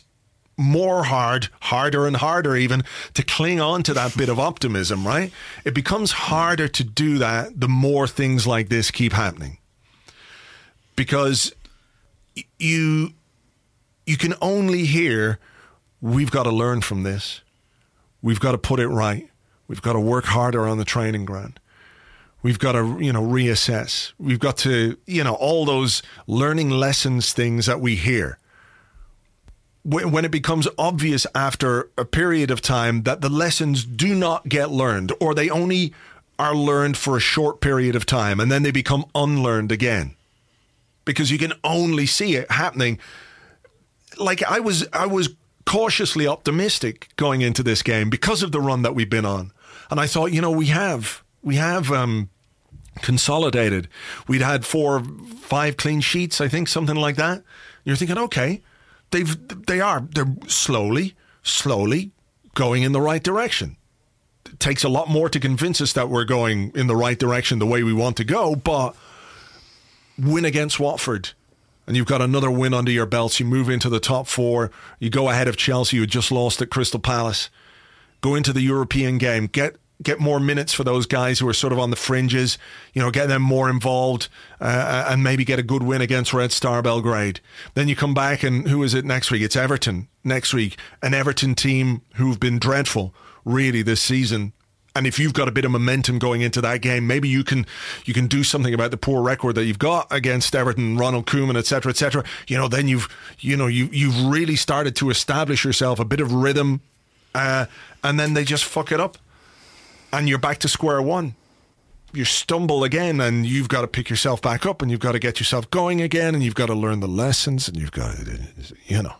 and harder even to cling on to that bit of optimism, right? It becomes harder to do that the more things like this keep happening. Because you can only hear, we've got to learn from this. We've got to put it right. We've got to work harder on the training ground. We've got to, reassess. We've got to, all those learning lessons things that we hear. When it becomes obvious after a period of time that the lessons do not get learned, or they only are learned for a short period of time, and then they become unlearned again. Because you can only see it happening. Like, I was cautiously optimistic going into this game because of the run that we've been on. And I thought, we have consolidated. We'd had 4 or 5 clean sheets, I think, something like that. You're thinking, okay, they're slowly going in the right direction. It takes a lot more to convince us that we're going in the right direction, the way we want to go, but win against Watford, and you've got another win under your belts. You move into the top 4. You go ahead of Chelsea, who just lost at Crystal Palace. Go into the European game. Get more minutes for those guys who are sort of on the fringes. Get them more involved, and maybe get a good win against Red Star Belgrade. Then you come back, and who is it next week? It's Everton next week. An Everton team who've been dreadful, really, this season. And if you've got a bit of momentum going into that game, maybe you can do something about the poor record that you've got against Everton, Ronald Koeman, etc., etc. Then you've really started to establish yourself a bit of rhythm, and then they just fuck it up, and you're back to square one. You stumble again, and you've got to pick yourself back up, and you've got to get yourself going again, and you've got to learn the lessons, and you've got to,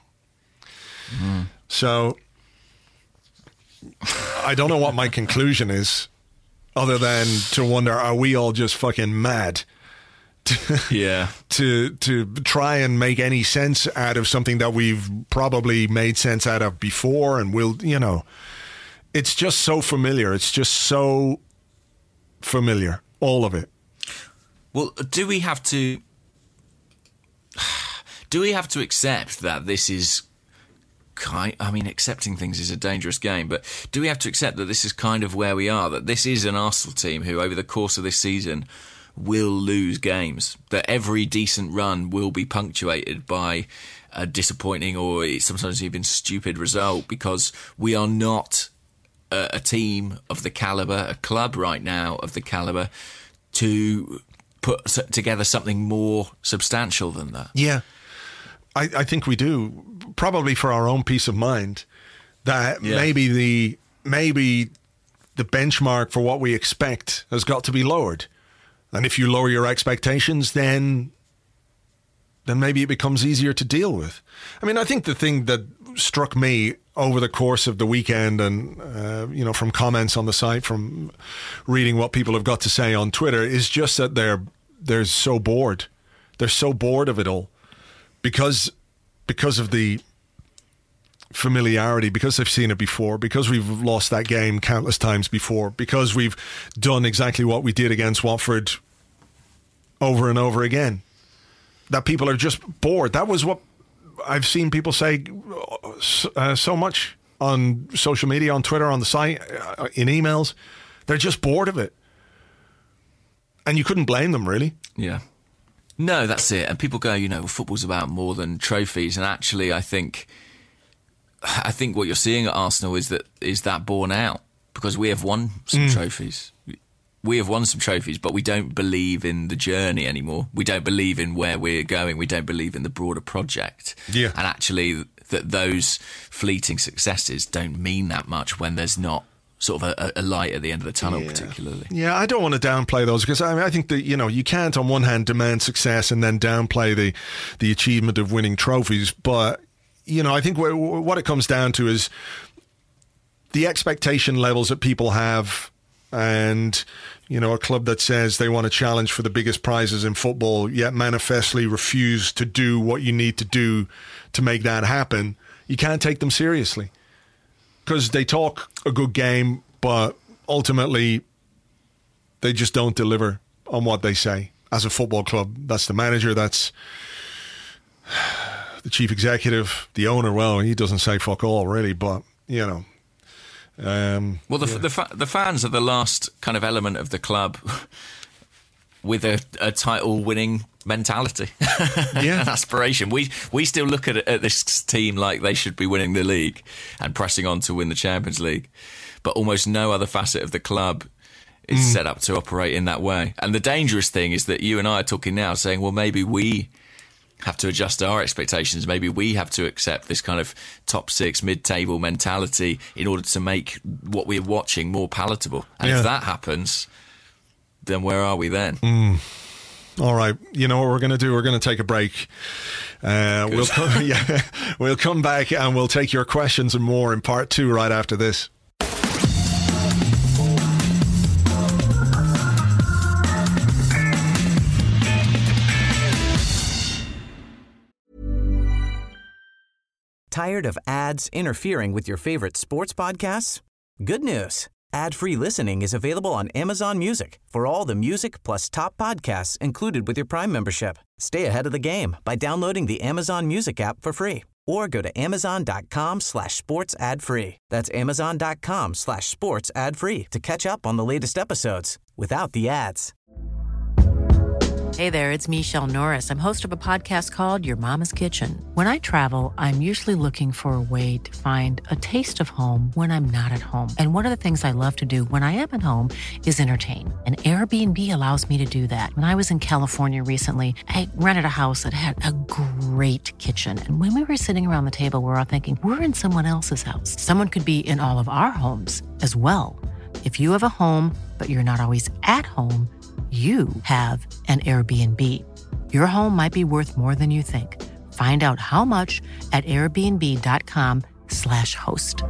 So I don't know what my conclusion is, other than to wonder, are we all just fucking mad to try and make any sense out of something that we've probably made sense out of before, and it's just so familiar. It's just so familiar, all of it. Well, do we have to accept that this is accepting things is a dangerous game, but do we have to accept that this is kind of where we are, that this is an Arsenal team who over the course of this season will lose games, that every decent run will be punctuated by a disappointing or sometimes even stupid result, because we are not a team of the calibre, a club right now of the calibre to put together something more substantial than that. Yeah. I think we do, probably for our own peace of mind, that maybe the benchmark for what we expect has got to be lowered. And if you lower your expectations, then maybe it becomes easier to deal with. I mean, I think the thing that struck me over the course of the weekend, and from comments on the site, from reading what people have got to say on Twitter, is just that they're so bored. They're so bored of it all. Because of the familiarity, because they've seen it before, because we've lost that game countless times before, because we've done exactly what we did against Watford over and over again, that people are just bored. That was what I've seen people say so much on social media, on Twitter, on the site, in emails. They're just bored of it. And you couldn't blame them, really. Yeah. No, that's it. And people go, football's about more than trophies. And actually, I think what you're seeing at Arsenal is that borne out, because we have won some trophies. we have won some trophies, but we don't believe in the journey anymore. We don't believe in where we're going. We don't believe in the broader project. Yeah. And actually, that those fleeting successes don't mean that much when there's not sort of a light at the end of the tunnel, particularly. Yeah, I don't want to downplay those, because I think that, you can't on one hand demand success and then downplay the achievement of winning trophies. But, I think what it comes down to is the expectation levels that people have, and, a club that says they want to challenge for the biggest prizes in football, yet manifestly refuse to do what you need to do to make that happen. You can't take them seriously, because they talk a good game, but ultimately they just don't deliver on what they say as a football club. That's the manager, that's the chief executive, the owner. Well, he doesn't say fuck all, really, but, the fans are the last kind of element of the club with a title-winning mentality, an aspiration. We still look at this team like they should be winning the league and pressing on to win the Champions League, but almost no other facet of the club is set up to operate in that way. And the dangerous thing is that you and I are talking now, saying, well, maybe we have to adjust our expectations. Maybe we have to accept this kind of top six, mid-table mentality in order to make what we're watching more palatable. And if that happens, then where are we then? All right. You know what we're going to do? We're going to take a break. We'll come back and we'll take your questions and more in part 2 right after this. Tired of ads interfering with your favorite sports podcasts? Good news. Ad-free listening is available on Amazon Music for all the music plus top podcasts included with your Prime membership. Stay ahead of the game by downloading the Amazon Music app for free or go to amazon.com/sports ad free. That's amazon.com/sports ad free to catch up on the latest episodes without the ads. Hey there, it's Michelle Norris. I'm host of a podcast called Your Mama's Kitchen. When I travel, I'm usually looking for a way to find a taste of home when I'm not at home. And one of the things I love to do when I am at home is entertain. And Airbnb allows me to do that. When I was in California recently, I rented a house that had a great kitchen. And when we were sitting around the table, we were all thinking, we're in someone else's house. Someone could be in all of our homes as well. If you have a home, but you're not always at home, you have an Airbnb. Your home might be worth more than you think. Find out how much at airbnb.com/host.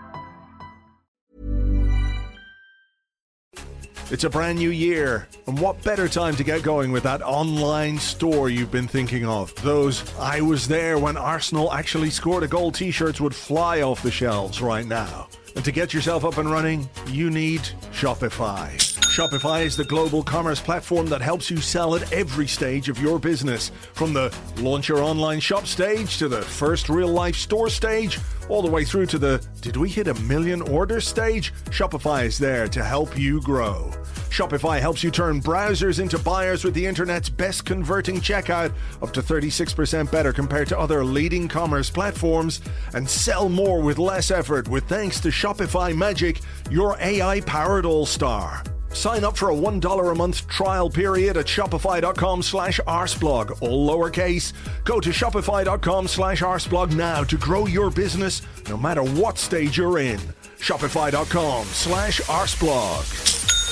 It's a brand new year, and what better time to get going with that online store you've been thinking of? Those I was there when Arsenal actually scored a goal t-shirts would fly off the shelves right now. And to get yourself up and running, you need Shopify. Shopify is the global commerce platform that helps you sell at every stage of your business. From the launch your online shop stage to the first real-life store stage, all the way through to the did we hit 1 million orders stage? Shopify is there to help you grow. Shopify helps you turn browsers into buyers with the internet's best converting checkout, up to 36% better compared to other leading commerce platforms, and sell more with less effort with thanks to Shopify Magic, your AI-powered all-star. Sign up for a $1 a month trial period at shopify.com/arsblog, all lowercase. Go to shopify.com/arsblog now to grow your business no matter what stage you're in. Shopify.com/arsblog.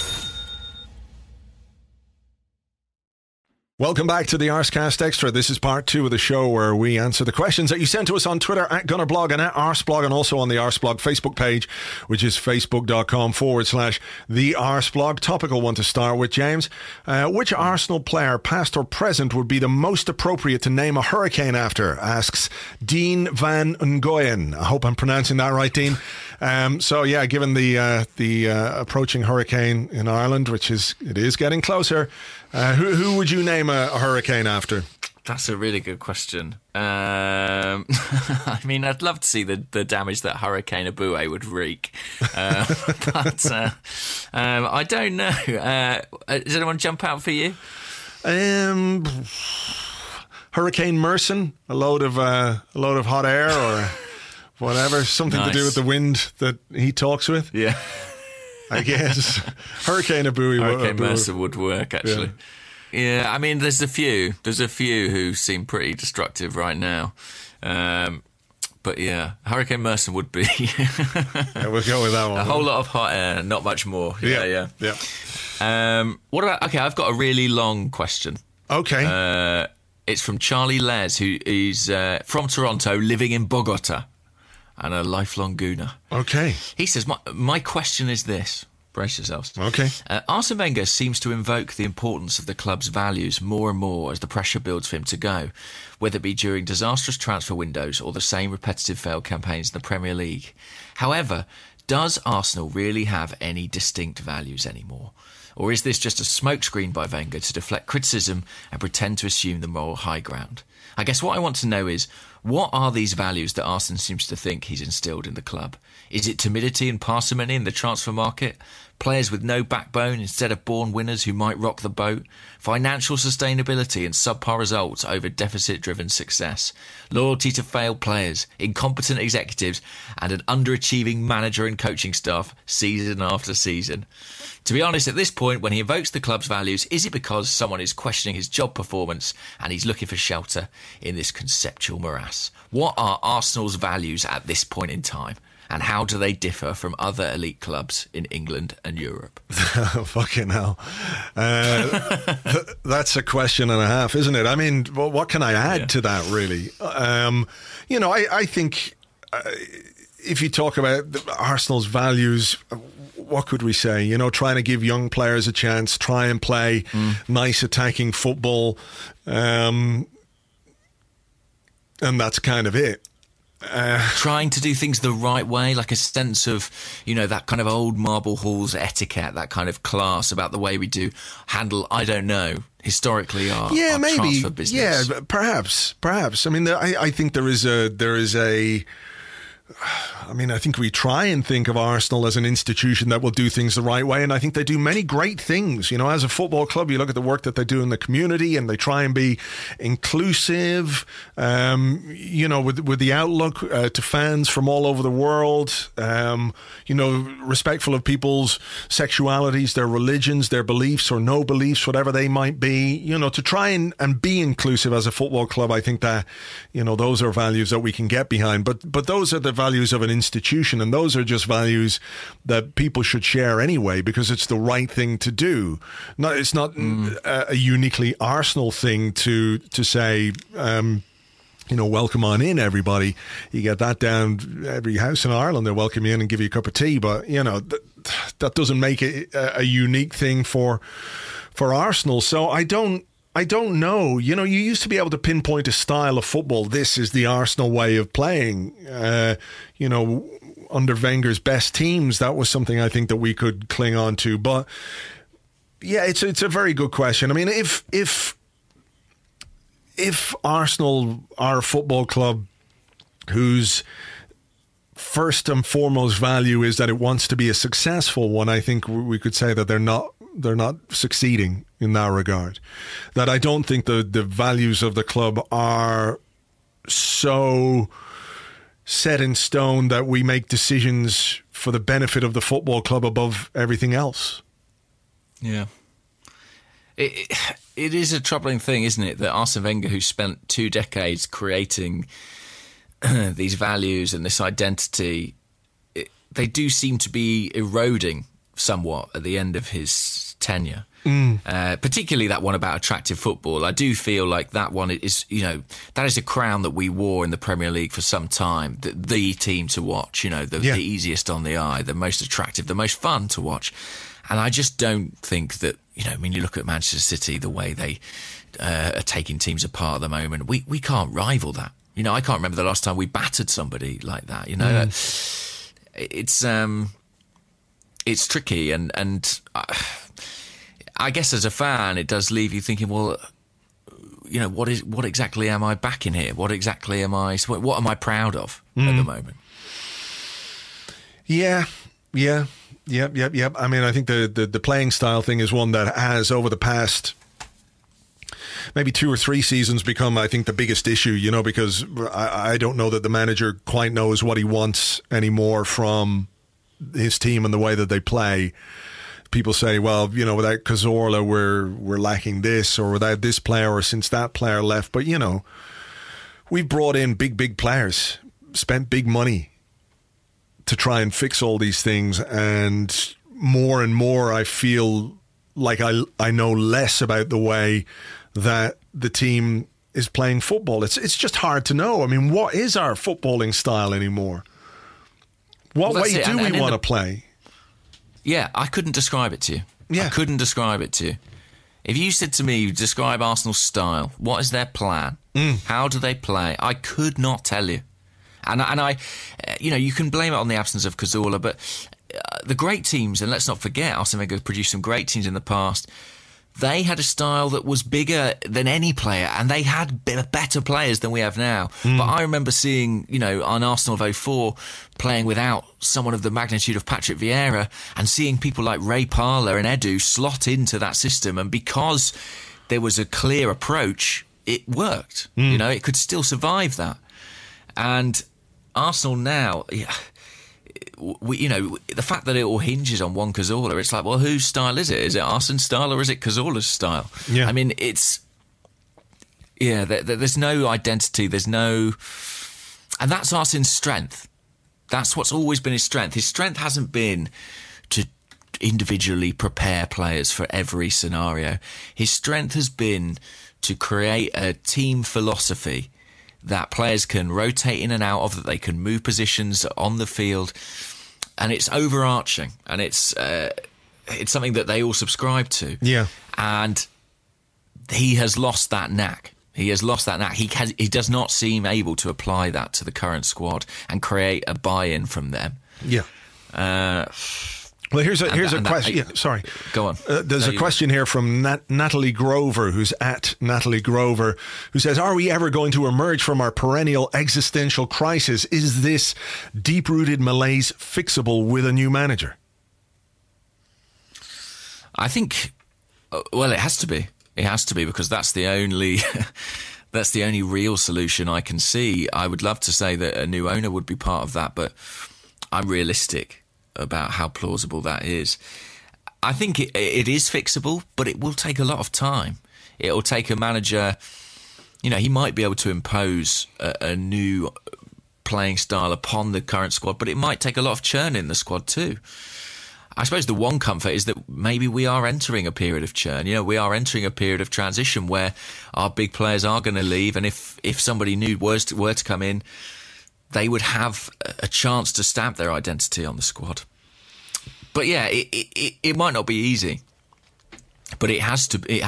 Welcome back to the Arscast Extra. This is part 2 of the show where we answer the questions that you sent to us on Twitter at Gunnerblog and at Arsblog, and also on the Arsblog Facebook page, which is facebook.com/the Arsblog. Topical one to start with, James. Which Arsenal player, past or present, would be the most appropriate to name a hurricane after? Asks Dean Van Ngoyen. I hope I'm pronouncing that right, Dean. Given the approaching hurricane in Ireland, it is getting closer, who would you name a hurricane after? That's a really good question. I mean, I'd love to see the damage that Hurricane Abue would wreak. But I don't know. Does anyone jump out for you? Hurricane Merson, a load of hot air or whatever, something nice. To do with the wind that he talks with. Yeah. I guess. Hurricane Abui. Hurricane Mercer would work, actually. Yeah, I mean, there's a few who seem pretty destructive right now. But yeah, Hurricane Mercer would be. Yeah, we'll go with that one. A whole lot of hot air, not much more. Yeah. What about? Okay, I've got a really long question. Okay. It's from Charlie Les, who is from Toronto, living in Bogota, and a lifelong Gooner. Okay. He says, my question is this. Brace yourselves. Okay. Arsene Wenger seems to invoke the importance of the club's values more and more as the pressure builds for him to go, whether it be during disastrous transfer windows or the same repetitive failed campaigns in the Premier League. However, does Arsenal really have any distinct values anymore? Or is this just a smokescreen by Wenger to deflect criticism and pretend to assume the moral high ground? I guess what I want to know is, what are these values that Arsene seems to think he's instilled in the club? Is it timidity and parsimony in the transfer market? Players with no backbone instead of born winners who might rock the boat? Financial sustainability and subpar results over deficit-driven success? Loyalty to failed players, incompetent executives, and an underachieving manager and coaching staff season after season? To be honest, at this point, when he invokes the club's values, is it because someone is questioning his job performance and he's looking for shelter in this conceptual morass? What are Arsenal's values at this point in time? And how do they differ from other elite clubs in England and Europe? Fucking hell. That's a question and a half, isn't it? I mean, what can I add to that, really? I think if you talk about Arsenal's values, what could we say? Trying to give young players a chance, try and play nice attacking football. And that's kind of it. Trying to do things the right way, like a sense of, that kind of old marble halls etiquette, that kind of class about the way we do handle, I don't know, historically our transfer business. Yeah, perhaps. I mean, I think there is a I think we try and think of Arsenal as an institution that will do things the right way, and I think they do many great things. As a football club, you look at the work that they do in the community, and they try and be inclusive, with the outlook to fans from all over the world, respectful of people's sexualities, their religions, their beliefs or no beliefs, whatever they might be, to try and be inclusive as a football club. I think that, those are values that we can get behind, but those are the values of an institution, and those are just values that people should share anyway, because it's the right thing to do. It's not a uniquely Arsenal thing to say, welcome on in, everybody. You get that down every house in Ireland, they'll welcome you in and give you a cup of tea, but that doesn't make it a unique thing for Arsenal. So I don't know. You used to be able to pinpoint a style of football. This is the Arsenal way of playing. Under Wenger's best teams, that was something I think that we could cling on to. But yeah, it's a very good question. I mean, if Arsenal are a football club whose first and foremost value is that it wants to be a successful one, I think we could say that they're not succeeding in that regard. That I don't think the values of the club are so set in stone that we make decisions for the benefit of the football club above everything else. Yeah. It is a troubling thing, isn't it, that Arsene Wenger, who spent 2 decades creating these values and this identity, they do seem to be eroding somewhat at the end of his tenure. Particularly that one about attractive football. I do feel like that one is, that is a crown that we wore in the Premier League for some time. The team to watch, the easiest on the eye, the most attractive, the most fun to watch. And I just don't think that, you look at Manchester City, the way they are taking teams apart at the moment, we can't rival that. I can't remember the last time we battered somebody like that. It's tricky, and I guess as a fan, it does leave you thinking, well, what exactly am I backing here? What exactly am I proud of at the moment? Yeah. I mean, I think the playing style thing is one that has, over the past maybe 2 or 3 seasons, become, I think, the biggest issue, because I don't know that the manager quite knows what he wants anymore from his team and the way that they play. People say, well, you know, without Cazorla, we're lacking this, or without this player, or since that player left. But, you know, we've brought in big players, spent big money to try and fix all these things. And more I feel like I know less about the way that the team is playing football. It's just hard to know. I mean, what is our footballing style anymore? What way do we want to play? Yeah, I couldn't describe it to you. Yeah. I couldn't describe it to you. If you said to me, describe Arsenal's style, what is their plan? How do they play? I could not tell you. And I, you know, you can blame it on the absence of Cazorla, but the great teams, and let's not forget, Arsene Wenger produced some great teams in the past. They had a style that was bigger than any player, and they had better players than we have now. But I remember seeing, you know, on Arsenal of 04 playing without someone of the magnitude of Patrick Vieira, and seeing people like Ray Parlour and Edu slot into that system. And because there was a clear approach, it worked. You know, it could still survive that. And Arsenal now... you know, the fact that it all hinges on one Cazorla, it's like, well, whose style is it? Is it Arsene's style or is it Cazorla's style? Yeah. I mean, it's... Yeah, there's no identity, there's no... And that's Arsene's strength. That's what's always been his strength. His strength hasn't been to individually prepare players for every scenario. His strength has been to create a team philosophy that players can rotate in and out of, that they can move positions on the field, and it's overarching, and it's something that they all subscribe to. Yeah, and he has lost that knack. He has lost that knack. He does not seem able to apply that to the current squad and create a buy-in from them. Yeah. Well, here's a question. Sorry. Go on. There's a question here from Natalie Grover, who's at Natalie Grover, who says, are we ever going to emerge from our perennial existential crisis? Is this deep-rooted malaise fixable with a new manager? I think, well, it has to be. It has to be, because that's the only... That's the only real solution I can see. I would love to say that a new owner would be part of that, but I'm realistic about how plausible that is. I think it is fixable, but it will take a lot of time. It'll take a manager, you know, he might be able to impose a new playing style upon the current squad, but it might take a lot of churn in the squad too. I suppose the one comfort is that maybe we are entering a period of churn. You know, we are entering a period of transition where our big players are going to leave, and if somebody new were to come in, they would have a chance to stamp their identity on the squad. But yeah, it might not be easy, but it has to be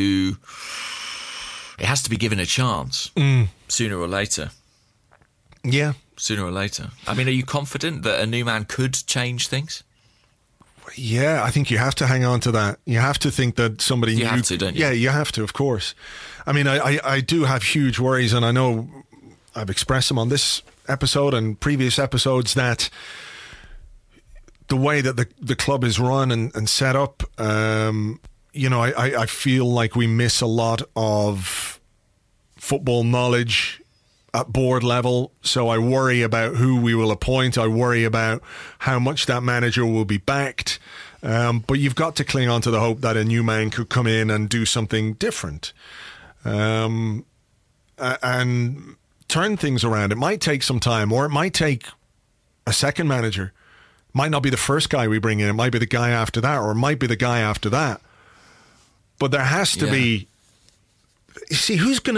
given a chance sooner or later. Yeah, sooner or later. I mean, are you confident that a new man could change things? Yeah, I think you have to hang on to that. You have to think that somebody you new... have to, don't you? Yeah, you have to, of course. I mean, I do have huge worries, and I know I've expressed them on this episode and previous episodes, that the way that the club is run and set up, you know, I feel like we miss a lot of football knowledge at board level. So I worry about who we will appoint. I worry about how much that manager will be backed. But you've got to cling on to the hope that a new man could come in and do something different. And turn things around. It might take some time, or it might take a second manager. It might not be the first guy we bring in. It might be the guy after that, or it might be the guy after that. But there has to be... See, who is going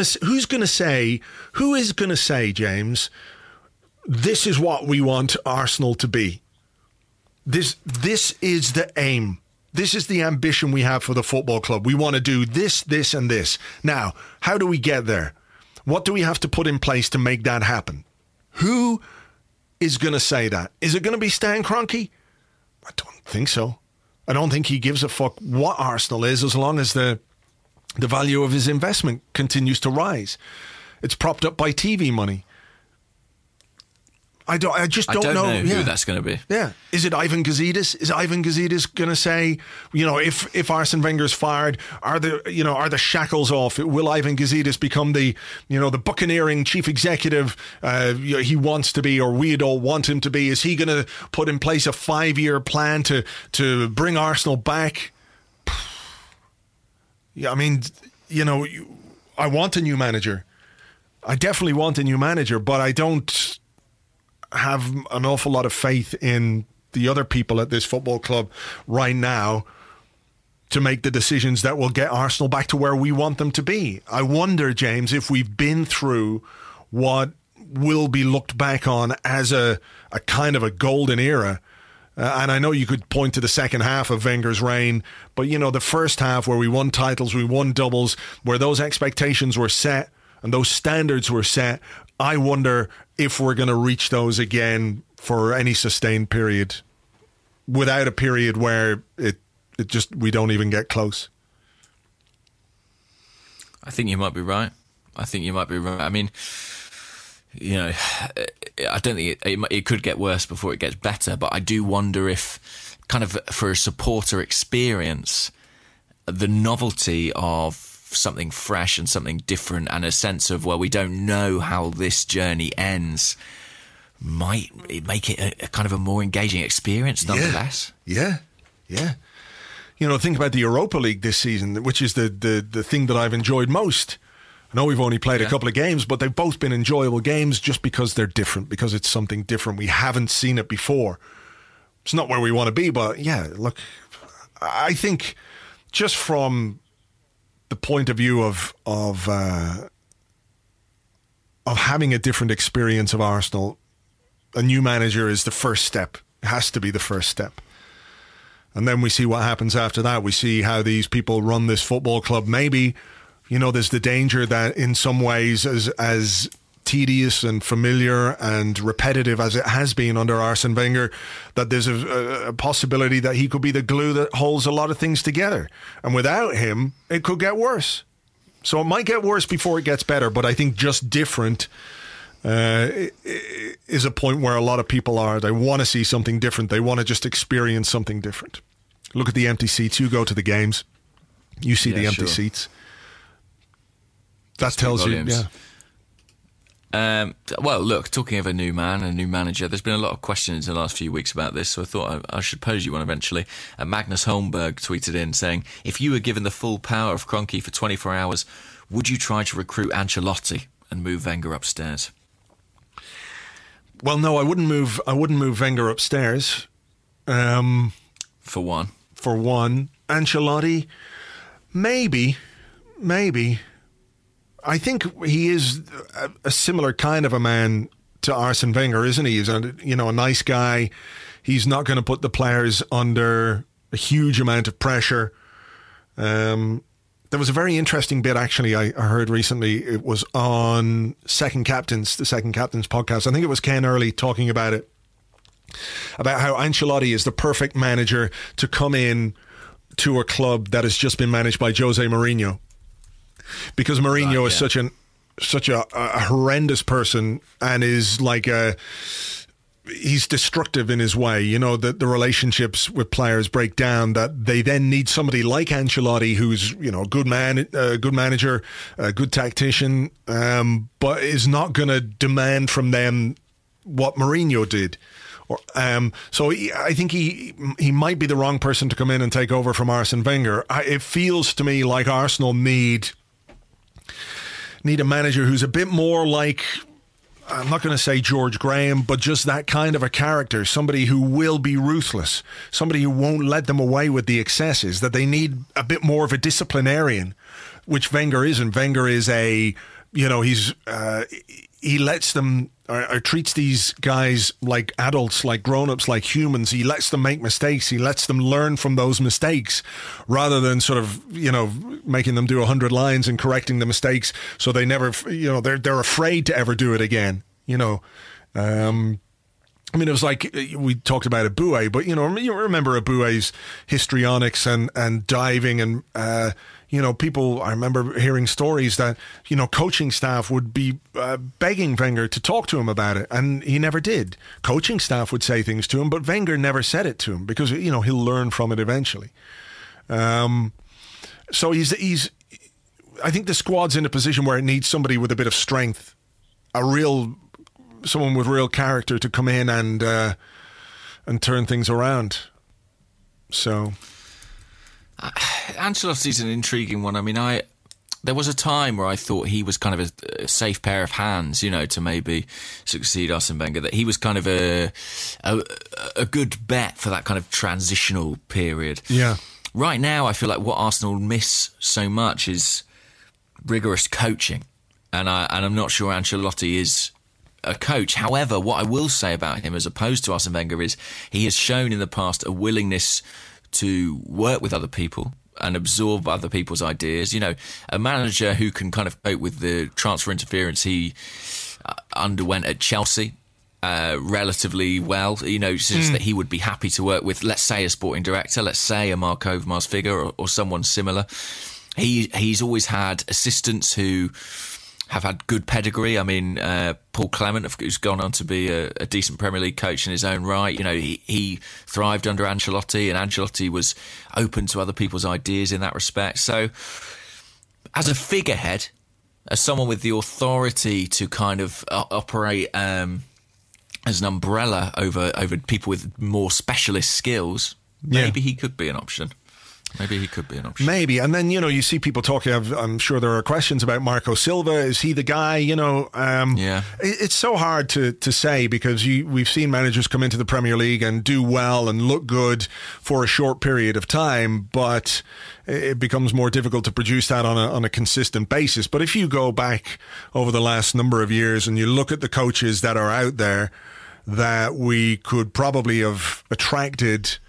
to say, James, this is what we want Arsenal to be? This is the aim. This is the ambition we have for the football club. We want to do this, this, and this. Now, how do we get there? What do we have to put in place to make that happen? Who is going to say that? Is it going to be Stan Kroenke? I don't think so. I don't think he gives a fuck what Arsenal is, as long as the value of his investment continues to rise. It's propped up by TV money. I just don't know who that's going to be. Yeah. Is it Ivan Gazidis? Is Ivan Gazidis going to say, if Arsene Wenger's fired, are the shackles off? Will Ivan Gazidis become the buccaneering chief executive he wants to be, or we'd all want him to be? Is he going to put in place a 5-year plan to bring Arsenal back? Yeah, I mean, I want a new manager. I definitely want a new manager, but I don't have an awful lot of faith in the other people at this football club right now to make the decisions that will get Arsenal back to where we want them to be. I wonder, James, if we've been through what will be looked back on as a kind of a golden era. And I know you could point to the second half of Wenger's reign, but the first half where we won titles, we won doubles, where those expectations were set and those standards were set, I wonder if we're going to reach those again for any sustained period, without a period where it just, we don't even get close. I think you might be right. I mean, I don't think it could get worse before it gets better, but I do wonder if, kind of for a supporter experience, the novelty of something fresh and something different and a sense of, well, we don't know how this journey ends, might make it a kind of a more engaging experience nonetheless. Yeah. Think about the Europa League this season, which is the thing that I've enjoyed most. I know we've only played a couple of games, but they've both been enjoyable games just because they're different, because it's something different. We haven't seen it before. It's not where we want to be, but yeah, look, I think just from the point of view of having a different experience of Arsenal, a new manager is the first step. It has to be the first step. And then we see what happens after that. We see how these people run this football club. Maybe, there's the danger that in some ways, as tedious and familiar and repetitive as it has been under Arsene Wenger, that there's a possibility that he could be the glue that holds a lot of things together. And without him, it could get worse. So it might get worse before it gets better, but I think just different is a point where a lot of people are. They want to see something different. They want to just experience something different. Look at the empty seats. You go to the games, you see the empty seats. That tells you, well, look, talking of a new man, a new manager, there's been a lot of questions in the last few weeks about this, so I thought I should pose you one eventually. Magnus Holmberg tweeted in saying, if you were given the full power of Kroenke for 24 hours, would you try to recruit Ancelotti and move Wenger upstairs? Well, no, I wouldn't move Wenger upstairs. For one. Ancelotti, maybe. I think he is a similar kind of a man to Arsene Wenger, isn't he? He's a nice guy. He's not going to put the players under a huge amount of pressure. There was a very interesting bit, actually, I heard recently. It was on the Second Captains podcast. I think it was Ken Early talking about it, about how Ancelotti is the perfect manager to come in to a club that has just been managed by Jose Mourinho. Because Mourinho is such a horrendous person and is like he's destructive in his way. The relationships with players break down, that they then need somebody like Ancelotti, who's a good man, a good manager, a good tactician, but is not going to demand from them what Mourinho did. So I think he might be the wrong person to come in and take over from Arsene Wenger. It feels to me like Arsenal need a manager who's a bit more like, I'm not going to say George Graham, but just that kind of a character, somebody who will be ruthless, somebody who won't let them away with the excesses, that they need a bit more of a disciplinarian, which Wenger isn't. Wenger is he lets them or treats these guys like adults, like grown-ups, like humans. He lets them make mistakes. He lets them learn from those mistakes rather than sort of, making them do 100 lines and correcting the mistakes so they never, they're afraid to ever do it again, I mean, it was like we talked about Abue, but, you remember Abue's histrionics and diving and, people, I remember hearing stories that, coaching staff would be begging Wenger to talk to him about it, and he never did. Coaching staff would say things to him, but Wenger never said it to him because, he'll learn from it eventually. So he's I think the squad's in a position where it needs somebody with a bit of strength, someone with real character to come in and turn things around. So Ancelotti's an intriguing one. I mean, there was a time where I thought he was kind of a safe pair of hands, to maybe succeed Arsene Wenger. That he was kind of a good bet for that kind of transitional period. Yeah. Right now, I feel like what Arsenal miss so much is rigorous coaching, and I'm not sure Ancelotti is a coach. However, what I will say about him, as opposed to Arsene Wenger, is he has shown in the past a willingness to work with other people and absorb other people's ideas. A manager who can kind of cope with the transfer interference he underwent at Chelsea relatively well, since that he would be happy to work with, let's say, a sporting director, let's say a Mark Overmars or someone similar. He's always had assistants who have had good pedigree. I mean, Paul Clement, who's gone on to be a decent Premier League coach in his own right. He thrived under Ancelotti, and Ancelotti was open to other people's ideas in that respect. So, as a figurehead, as someone with the authority to kind of operate as an umbrella over people with more specialist skills, maybe he could be an option. Maybe. And then, you see people talking, I'm sure there are questions about Marco Silva. Is he the guy? It's so hard to say, because we've seen managers come into the Premier League and do well and look good for a short period of time, but it becomes more difficult to produce that on a consistent basis. But if you go back over the last number of years and you look at the coaches that are out there that we could probably have attracted,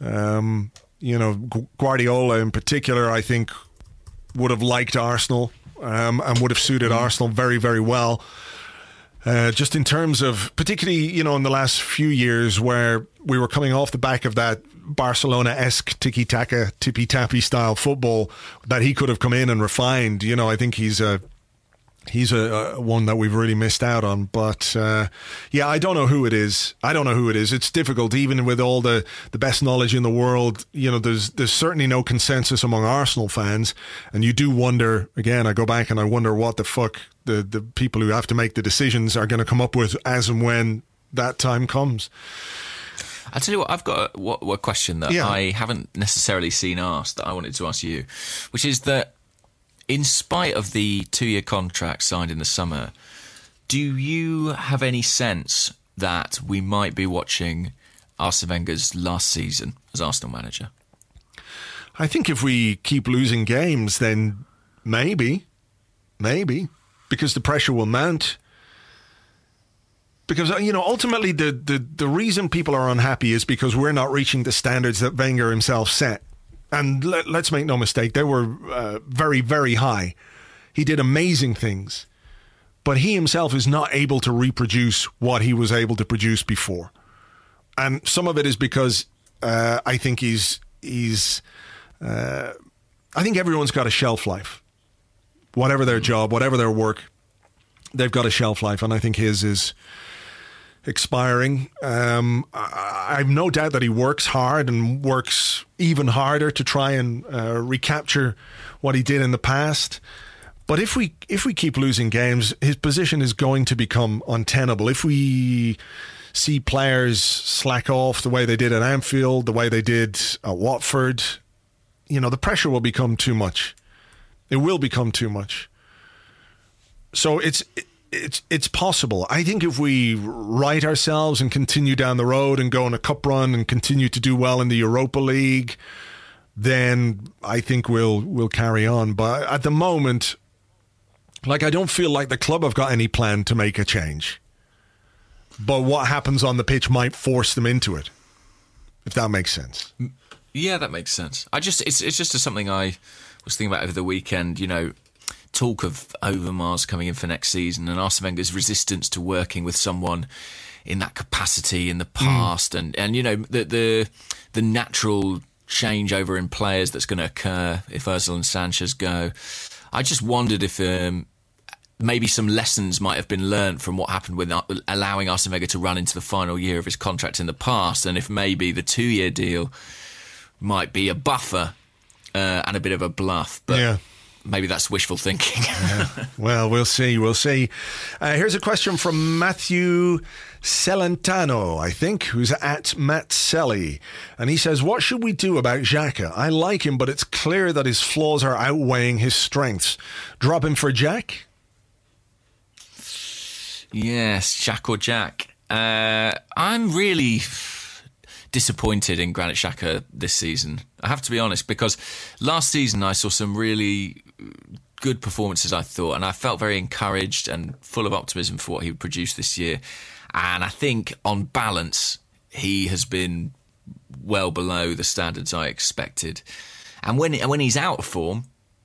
Guardiola in particular, I think, would have liked Arsenal and would have suited Arsenal very, very well. Just in terms of, particularly, in the last few years where we were coming off the back of that Barcelona-esque tiki-taka, tippy-tappy style football that he could have come in and refined. I think he's a one that we've really missed out on. But I don't know who it is. It's difficult, even with all the best knowledge in the world. There's certainly no consensus among Arsenal fans, and you do wonder. Again, I go back and I wonder what the fuck the people who have to make the decisions are going to come up with as and when that time comes. I tell you what, I've got a question that I haven't necessarily seen asked that I wanted to ask you, which is that, in spite of the 2-year contract signed in the summer, do you have any sense that we might be watching Arsene Wenger's last season as Arsenal manager? I think if we keep losing games, then maybe, because the pressure will mount. Because, ultimately the reason people are unhappy is because we're not reaching the standards that Wenger himself set. And let's make no mistake, they were very, very high. He did amazing things. But he himself is not able to reproduce what he was able to produce before. And some of it is because I think I think everyone's got a shelf life. Whatever their job, whatever their work, they've got a shelf life. And I think his is expiring. I've no doubt that he works hard and works even harder to try and recapture what he did in the past. But if we keep losing games, his position is going to become untenable. If we see players slack off the way they did at Anfield, the way they did at Watford, the pressure will become too much. It will become too much. So it's possible. I think if we right ourselves and continue down the road and go on a cup run and continue to do well in the Europa League, then I think we'll carry on. But at the moment, I don't feel like the club have got any plan to make a change. But what happens on the pitch might force them into it, if that makes sense. Yeah, that makes sense. It's just something I was thinking about over the weekend, talk of Overmars coming in for next season and Arsene Wenger's resistance to working with someone in that capacity in the past, and you know the natural changeover in players that's going to occur if Ozil and Sanchez go. I just wondered if maybe some lessons might have been learnt from what happened with allowing Arsene Wenger to run into the final year of his contract in the past, and if maybe the 2-year deal might be a buffer and a bit of a bluff. But maybe that's wishful thinking. Well, we'll see. Here's a question from Matthew Celentano, I think, who's at Matt Selly. And he says, what should we do about Xhaka? I like him, but it's clear that his flaws are outweighing his strengths. Drop him for Jack? Yes, Jack or Jack. I'm really disappointed in Granit Xhaka this season. I have to be honest, because last season I saw some really good performances, I thought, and I felt very encouraged and full of optimism for what he would produce this year. And I think, on balance, he has been well below the standards I expected. And when he's out of form,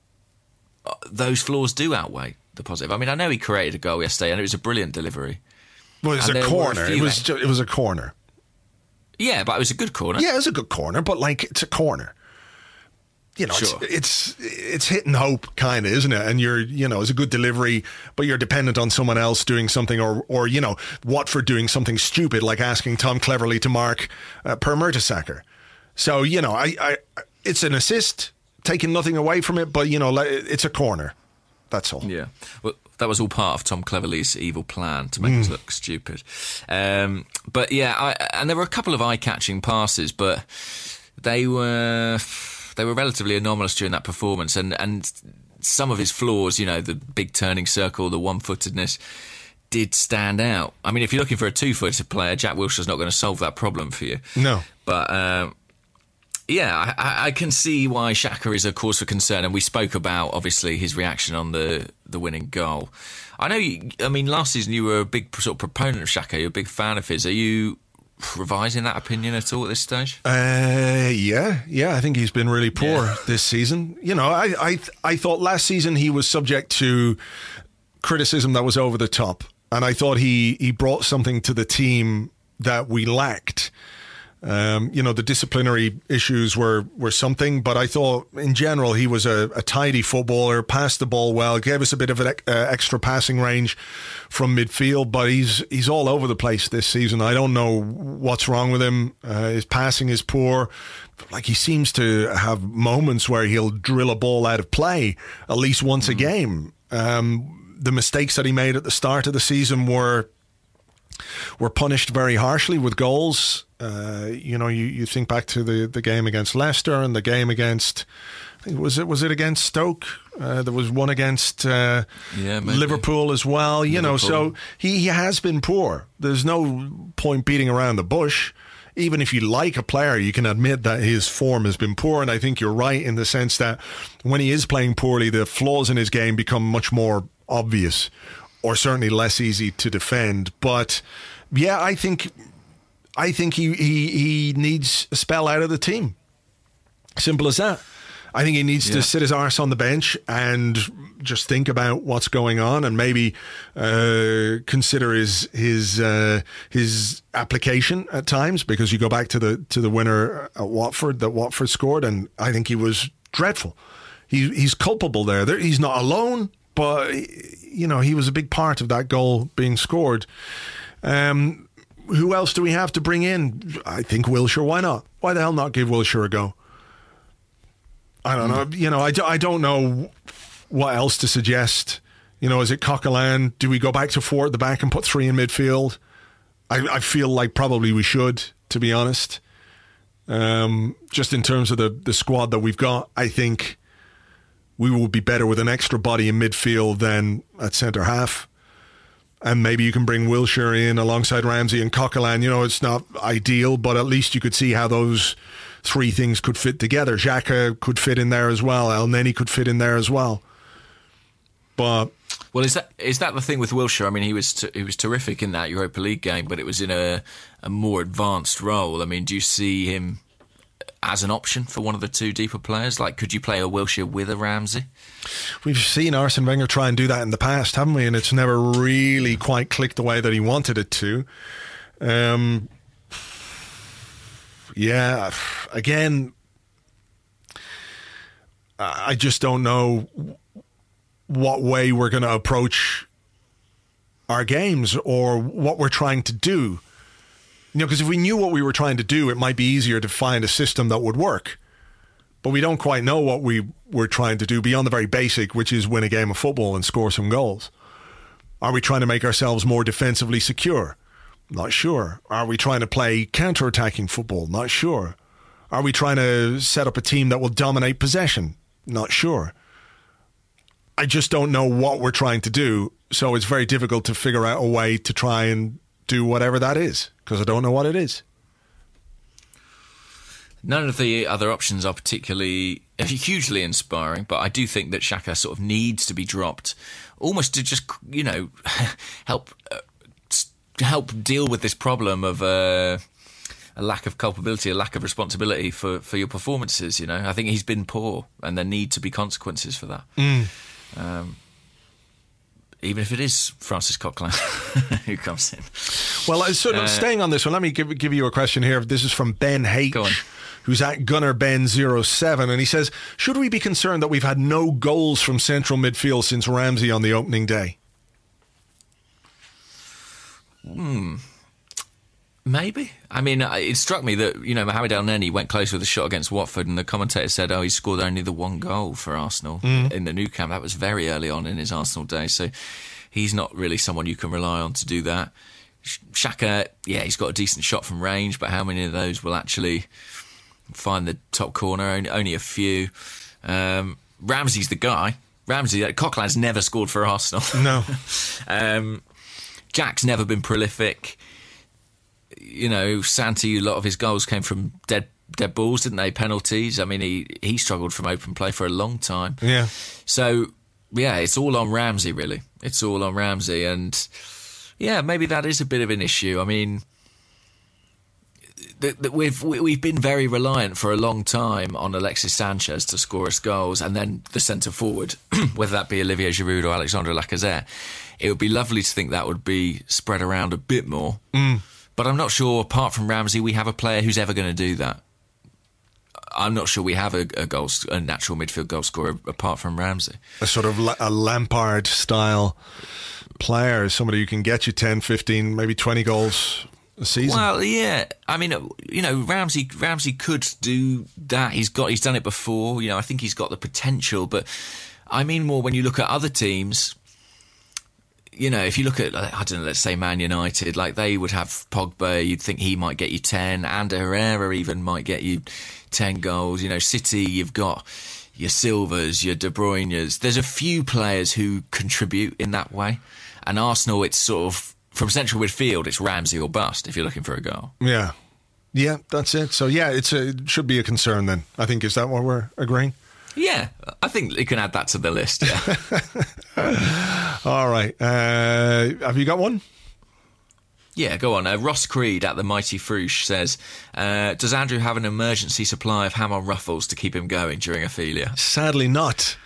those flaws do outweigh the positive. I mean, I know he created a goal yesterday, and it was a brilliant delivery. Well, it was a corner. It was a corner. Yeah, but it was a good corner. Yeah, it was a good corner, but like, it's a corner. You know, sure. it's hit and hope, kind of, isn't it? And it's a good delivery, but you're dependent on someone else doing something, or Watford doing something stupid like asking Tom Cleverley to mark Per Mertesacker. So it's an assist, taking nothing away from it, but it's a corner. That's all. Yeah. Well, that was all part of Tom Cleverley's evil plan to make us look stupid. But yeah, and there were a couple of eye-catching passes, but they were relatively anomalous during that performance, and some of his flaws, the big turning circle, the one-footedness, did stand out. I mean, if you're looking for a two-footed player, Jack Wilshere's not going to solve that problem for you. No. But yeah, I can see why Xhaka is a cause for concern, and we spoke about, obviously, his reaction on the winning goal. I know, last season you were a big sort of proponent of Xhaka, you're a big fan of his. Are you revising that opinion at all at this stage? Yeah, I think he's been really poor this season. I thought last season he was subject to criticism that was over the top, and I thought he brought something to the team that we lacked. The disciplinary issues were something, but I thought in general he was a tidy footballer, passed the ball well, gave us a bit of an extra passing range from midfield, but he's all over the place this season. I don't know what's wrong with him. His passing is poor. Like, he seems to have moments where he'll drill a ball out of play at least once a game. The mistakes that he made at the start of the season were punished very harshly with goals. You think back to the game against Leicester and the game against, I think, was it against Stoke? There was one against Liverpool as well. So he has been poor. There's no point beating around the bush. Even if you like a player, you can admit that his form has been poor, and I think you're right in the sense that when he is playing poorly, the flaws in his game become much more obvious, or certainly less easy to defend. But yeah, I think he needs a spell out of the team. Simple as that. I think he needs to sit his arse on the bench and just think about what's going on, and maybe consider his application at times, because you go back to the winner at Watford that Watford scored, and I think he was dreadful. He's culpable there. He's not alone, but he was a big part of that goal being scored. Who else do we have to bring in? I think Wilshere. Why not? Why the hell not give Wilshere a go? I don't know. I don't know what else to suggest. Is it Coquelin? Do we go back to 4 at the back and put 3 in midfield? I feel like probably we should, to be honest. Just in terms of the squad that we've got, I think we will be better with an extra body in midfield than at centre half. And maybe you can bring Wilshere in alongside Ramsey and Coquelin. It's not ideal, but at least you could see how those 3 things could fit together. Xhaka could fit in there as well. El Neni could fit in there as well. But is that the thing with Wilshere? I mean, he was terrific in that Europa League game, but it was in a more advanced role. I mean, do you see him as an option for one of the 2 deeper players? Like, could you play a Wilshere with a Ramsey? We've seen Arsene Wenger try and do that in the past, haven't we? And it's never really quite clicked the way that he wanted it to. Yeah, again, I just don't know what way we're going to approach our games or what we're trying to do. Because if we knew what we were trying to do, it might be easier to find a system that would work. But we don't quite know what we were trying to do beyond the very basic, which is win a game of football and score some goals. Are we trying to make ourselves more defensively secure? Not sure. Are we trying to play counter-attacking football? Not sure. Are we trying to set up a team that will dominate possession? Not sure. I just don't know what we're trying to do, so it's very difficult to figure out a way to try and do whatever that is, because I don't know what it is. None of the other options are particularly hugely inspiring, but I do think that Xhaka sort of needs to be dropped, almost to just, help deal with this problem of a lack of culpability, a lack of responsibility for your performances. I think he's been poor, and there need to be consequences for that. Even if it is Francis Coquelin who comes in. Well, staying on this one, let me give you a question here. This is from Ben H, who's at GunnerBen07, and he says, should we be concerned that we've had no goals from central midfield since Ramsey on the opening day? Maybe. I mean, it struck me that, Mohamed El Neni went close with a shot against Watford, and the commentator said, he scored only the one goal for Arsenal in the Nou Camp. That was very early on in his Arsenal days, so he's not really someone you can rely on to do that. Xhaka, he's got a decent shot from range, but how many of those will actually find the top corner? Only a few. Ramsey's the guy. Coquelin's never scored for Arsenal. No. Jack's never been prolific. Santi, a lot of his goals came from dead balls, didn't they? Penalties. I mean, he struggled from open play for a long time. Yeah. So, it's all on Ramsey, really. It's all on Ramsey. And, maybe that is a bit of an issue. I mean, we've been very reliant for a long time on Alexis Sanchez to score us goals, and then the centre-forward, whether that be Olivier Giroud or Alexandre Lacazette. It would be lovely to think that would be spread around a bit more. But I'm not sure, apart from Ramsey, we have a player who's ever going to do that. I'm not sure we have a natural midfield goal scorer apart from Ramsey. A sort of a Lampard-style player, somebody who can get you 10, 15, maybe 20 goals a season. Well, yeah. I mean, Ramsey could do that. He's done it before. I think he's got the potential. But I mean more when you look at other teams. If you look at, I don't know, let's say Man United, they would have Pogba, you'd think he might get you 10, and Herrera even might get you 10 goals. City, you've got your Silvas, your De Bruyne's. There's a few players who contribute in that way. And Arsenal, it's sort of, from central midfield, it's Ramsey or bust if you're looking for a goal. Yeah. Yeah, that's it. So, it should be a concern then. I think, is that what we're agreeing? Yeah, I think you can add that to the list, yeah. All right. Have you got one? Yeah, go on. Ross Creed at the Mighty Frush says, does Andrew have an emergency supply of ham on ruffles to keep him going during Ophelia? Sadly not.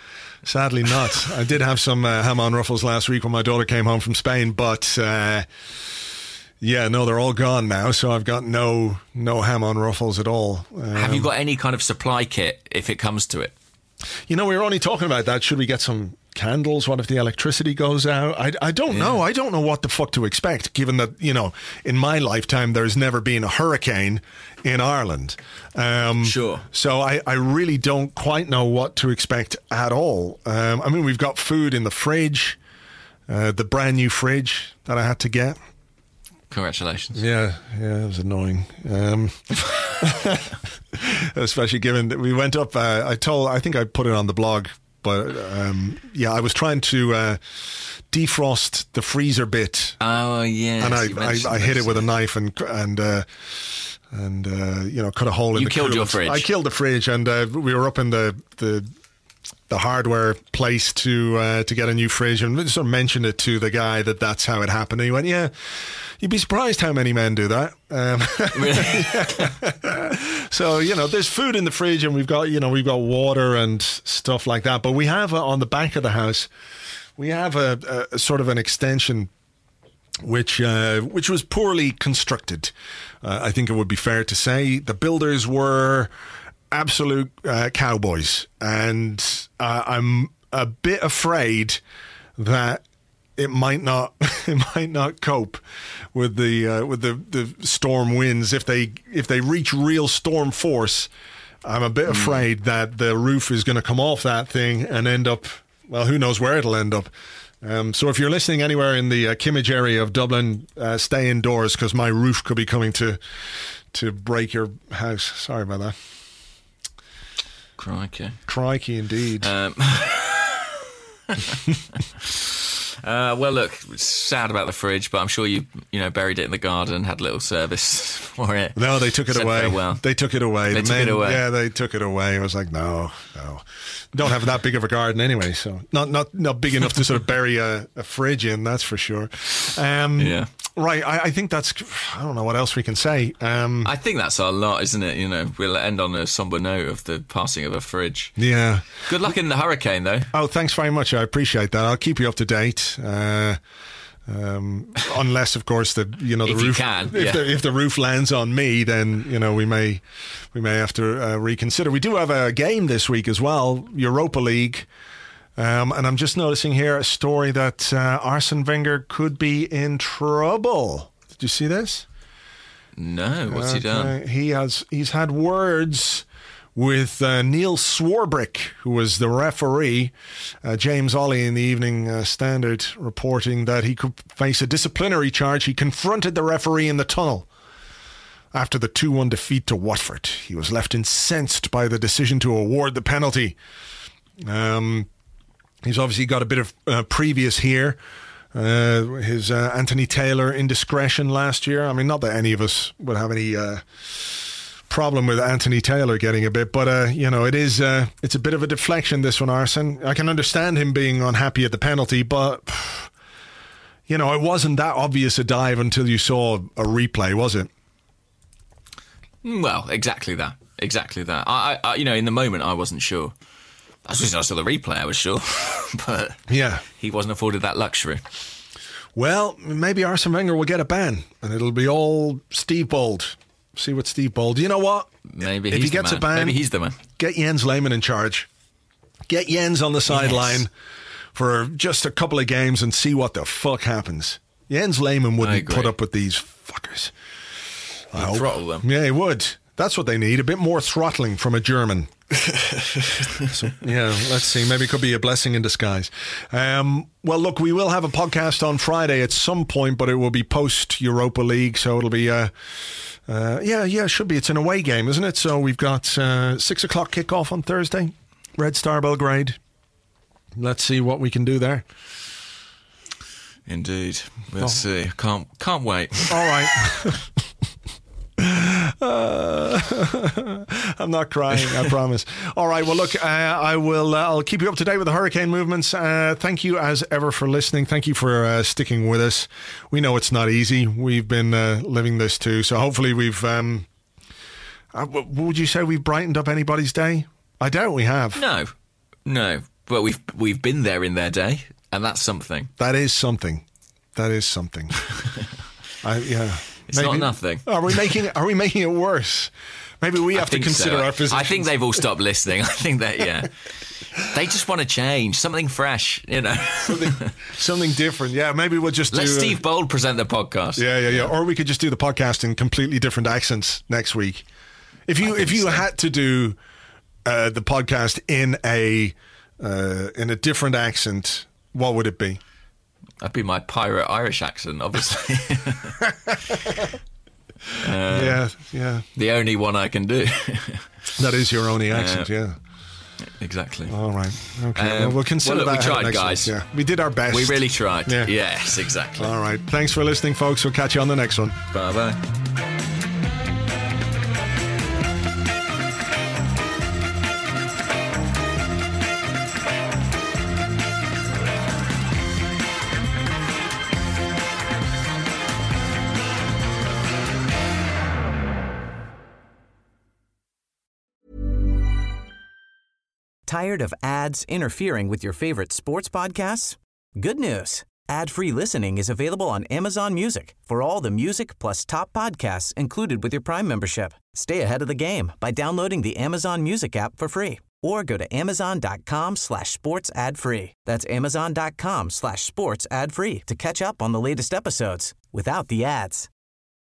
I did have some ham on ruffles last week when my daughter came home from Spain, but they're all gone now, so I've got no ham on ruffles at all. Have you got any kind of supply kit if it comes to it? We were only talking about that. Should we get some candles? What if the electricity goes out? I don't know. I don't know what the fuck to expect, given that, in my lifetime, there's never been a hurricane in Ireland. Sure. So I really don't quite know what to expect at all. I mean, we've got food in the fridge, the brand new fridge that I had to get. Congratulations. Yeah, it was annoying. Especially given that we went up, I think I put it on the blog, but I was trying to defrost the freezer bit. Oh, yeah. And I hit it with a knife and cut a hole in the killed coolant. Your fridge. I killed the fridge, and we were up in the hardware place to get a new fridge, and sort of mentioned it to the guy that's how it happened. And he went, "Yeah, you'd be surprised how many men do that." So there's food in the fridge, and we've got water and stuff like that. But we have on the back of the house, we have a sort of an extension which was poorly constructed. I think it would be fair to say the builders were absolute cowboys, and I'm a bit afraid that it might not cope with the storm winds if they reach real storm force. I'm a bit afraid that the roof is going to come off that thing and end up, well, who knows where it'll end up. So if you're listening anywhere in the Kimmage area of Dublin, stay indoors because my roof could be coming to break your house. Sorry about that. Crikey indeed. Well, look, it's sad about the fridge, but I'm sure you buried it in the garden, had a little service for it. No, they took it away. Farewell. They took it away. They took it away. Yeah, they took it away. I was like, no. Don't have that big of a garden anyway, so not big enough to sort of bury a fridge in, that's for sure. Yeah. Right, I think that's, I don't know what else we can say. I think that's our lot, isn't it? We'll end on a somber note of the passing of a fridge. Yeah. Good luck in the hurricane, though. Oh, thanks very much. I appreciate that. I'll keep you up to date. Unless, of course, the roof. If the roof lands on me, then we may have to reconsider. We do have a game this week as well, Europa League. And I'm just noticing here a story that Arsene Wenger could be in trouble. Did you see this? No. What's he done? He's had words with Neil Swarbrick, who was the referee. James Ollie in the Evening Standard reporting that he could face a disciplinary charge. He confronted the referee in the tunnel after the 2-1 defeat to Watford. He was left incensed by the decision to award the penalty. He's obviously got a bit of previous here. His Anthony Taylor indiscretion last year. I mean, not that any of us would have any problem with Anthony Taylor getting a bit, but it's a bit of a deflection, this one, Arsene. I can understand him being unhappy at the penalty, but it wasn't that obvious a dive until you saw a replay, was it? Well, exactly that. I in the moment I wasn't sure. As soon as I saw the replay, I was sure. But yeah, he wasn't afforded that luxury. Well, maybe Arsene Wenger will get a ban, and it'll be all Steve Bold. See what Steve Bold... You know what? Maybe if he gets a ban, maybe he's the man. Get Jens Lehmann in charge. Get Jens on the sideline for just a couple of games and see what the fuck happens. Jens Lehmann wouldn't put up with these fuckers. He'd throttle them. Yeah, he would. That's what they need. A bit more throttling from a German. So, yeah, let's see. Maybe it could be a blessing in disguise. Well, look, we will have a podcast on Friday at some point, but it will be post Europa League, so it'll be it should be. It's an away game, isn't it? So we've got 6 o'clock kickoff on Thursday. Red Star Belgrade. Let's see what we can do there. Indeed. We'll see. Can't wait. All right. I'm not crying, I promise. All right, well, look, I'll keep you up to date with the hurricane movements. Thank you as ever for listening. Thank you for sticking with us. We know it's not easy. We've been living this too, so hopefully we've would you say we've brightened up anybody's day? I doubt we have. No, but we've been there in their day, and that's something. That is something. Yeah. It's not nothing. Are we making it worse? Maybe we have to consider our position. I think they've all stopped listening. I think that, they just want to change something fresh, something different. Yeah, maybe we'll just let Steve Bold present the podcast. Yeah. Or we could just do the podcast in completely different accents next week. If you had to do the podcast in a different accent, what would it be? That'd be my pirate Irish accent, obviously. Yeah. The only one I can do. That is your only accent, yeah. Exactly. All right. Okay. Well, we'll consider that. We tried, guys. Yeah. We did our best. We really tried. Yeah. Yes, exactly. All right. Thanks for listening, folks. We'll catch you on the next one. Bye-bye. Tired of ads interfering with your favorite sports podcasts? Good news. Ad-free listening is available on Amazon Music for all the music plus top podcasts included with your Prime membership. Stay ahead of the game by downloading the Amazon Music app for free or go to amazon.com/sports ad free. That's amazon.com/sports ad free to catch up on the latest episodes without the ads.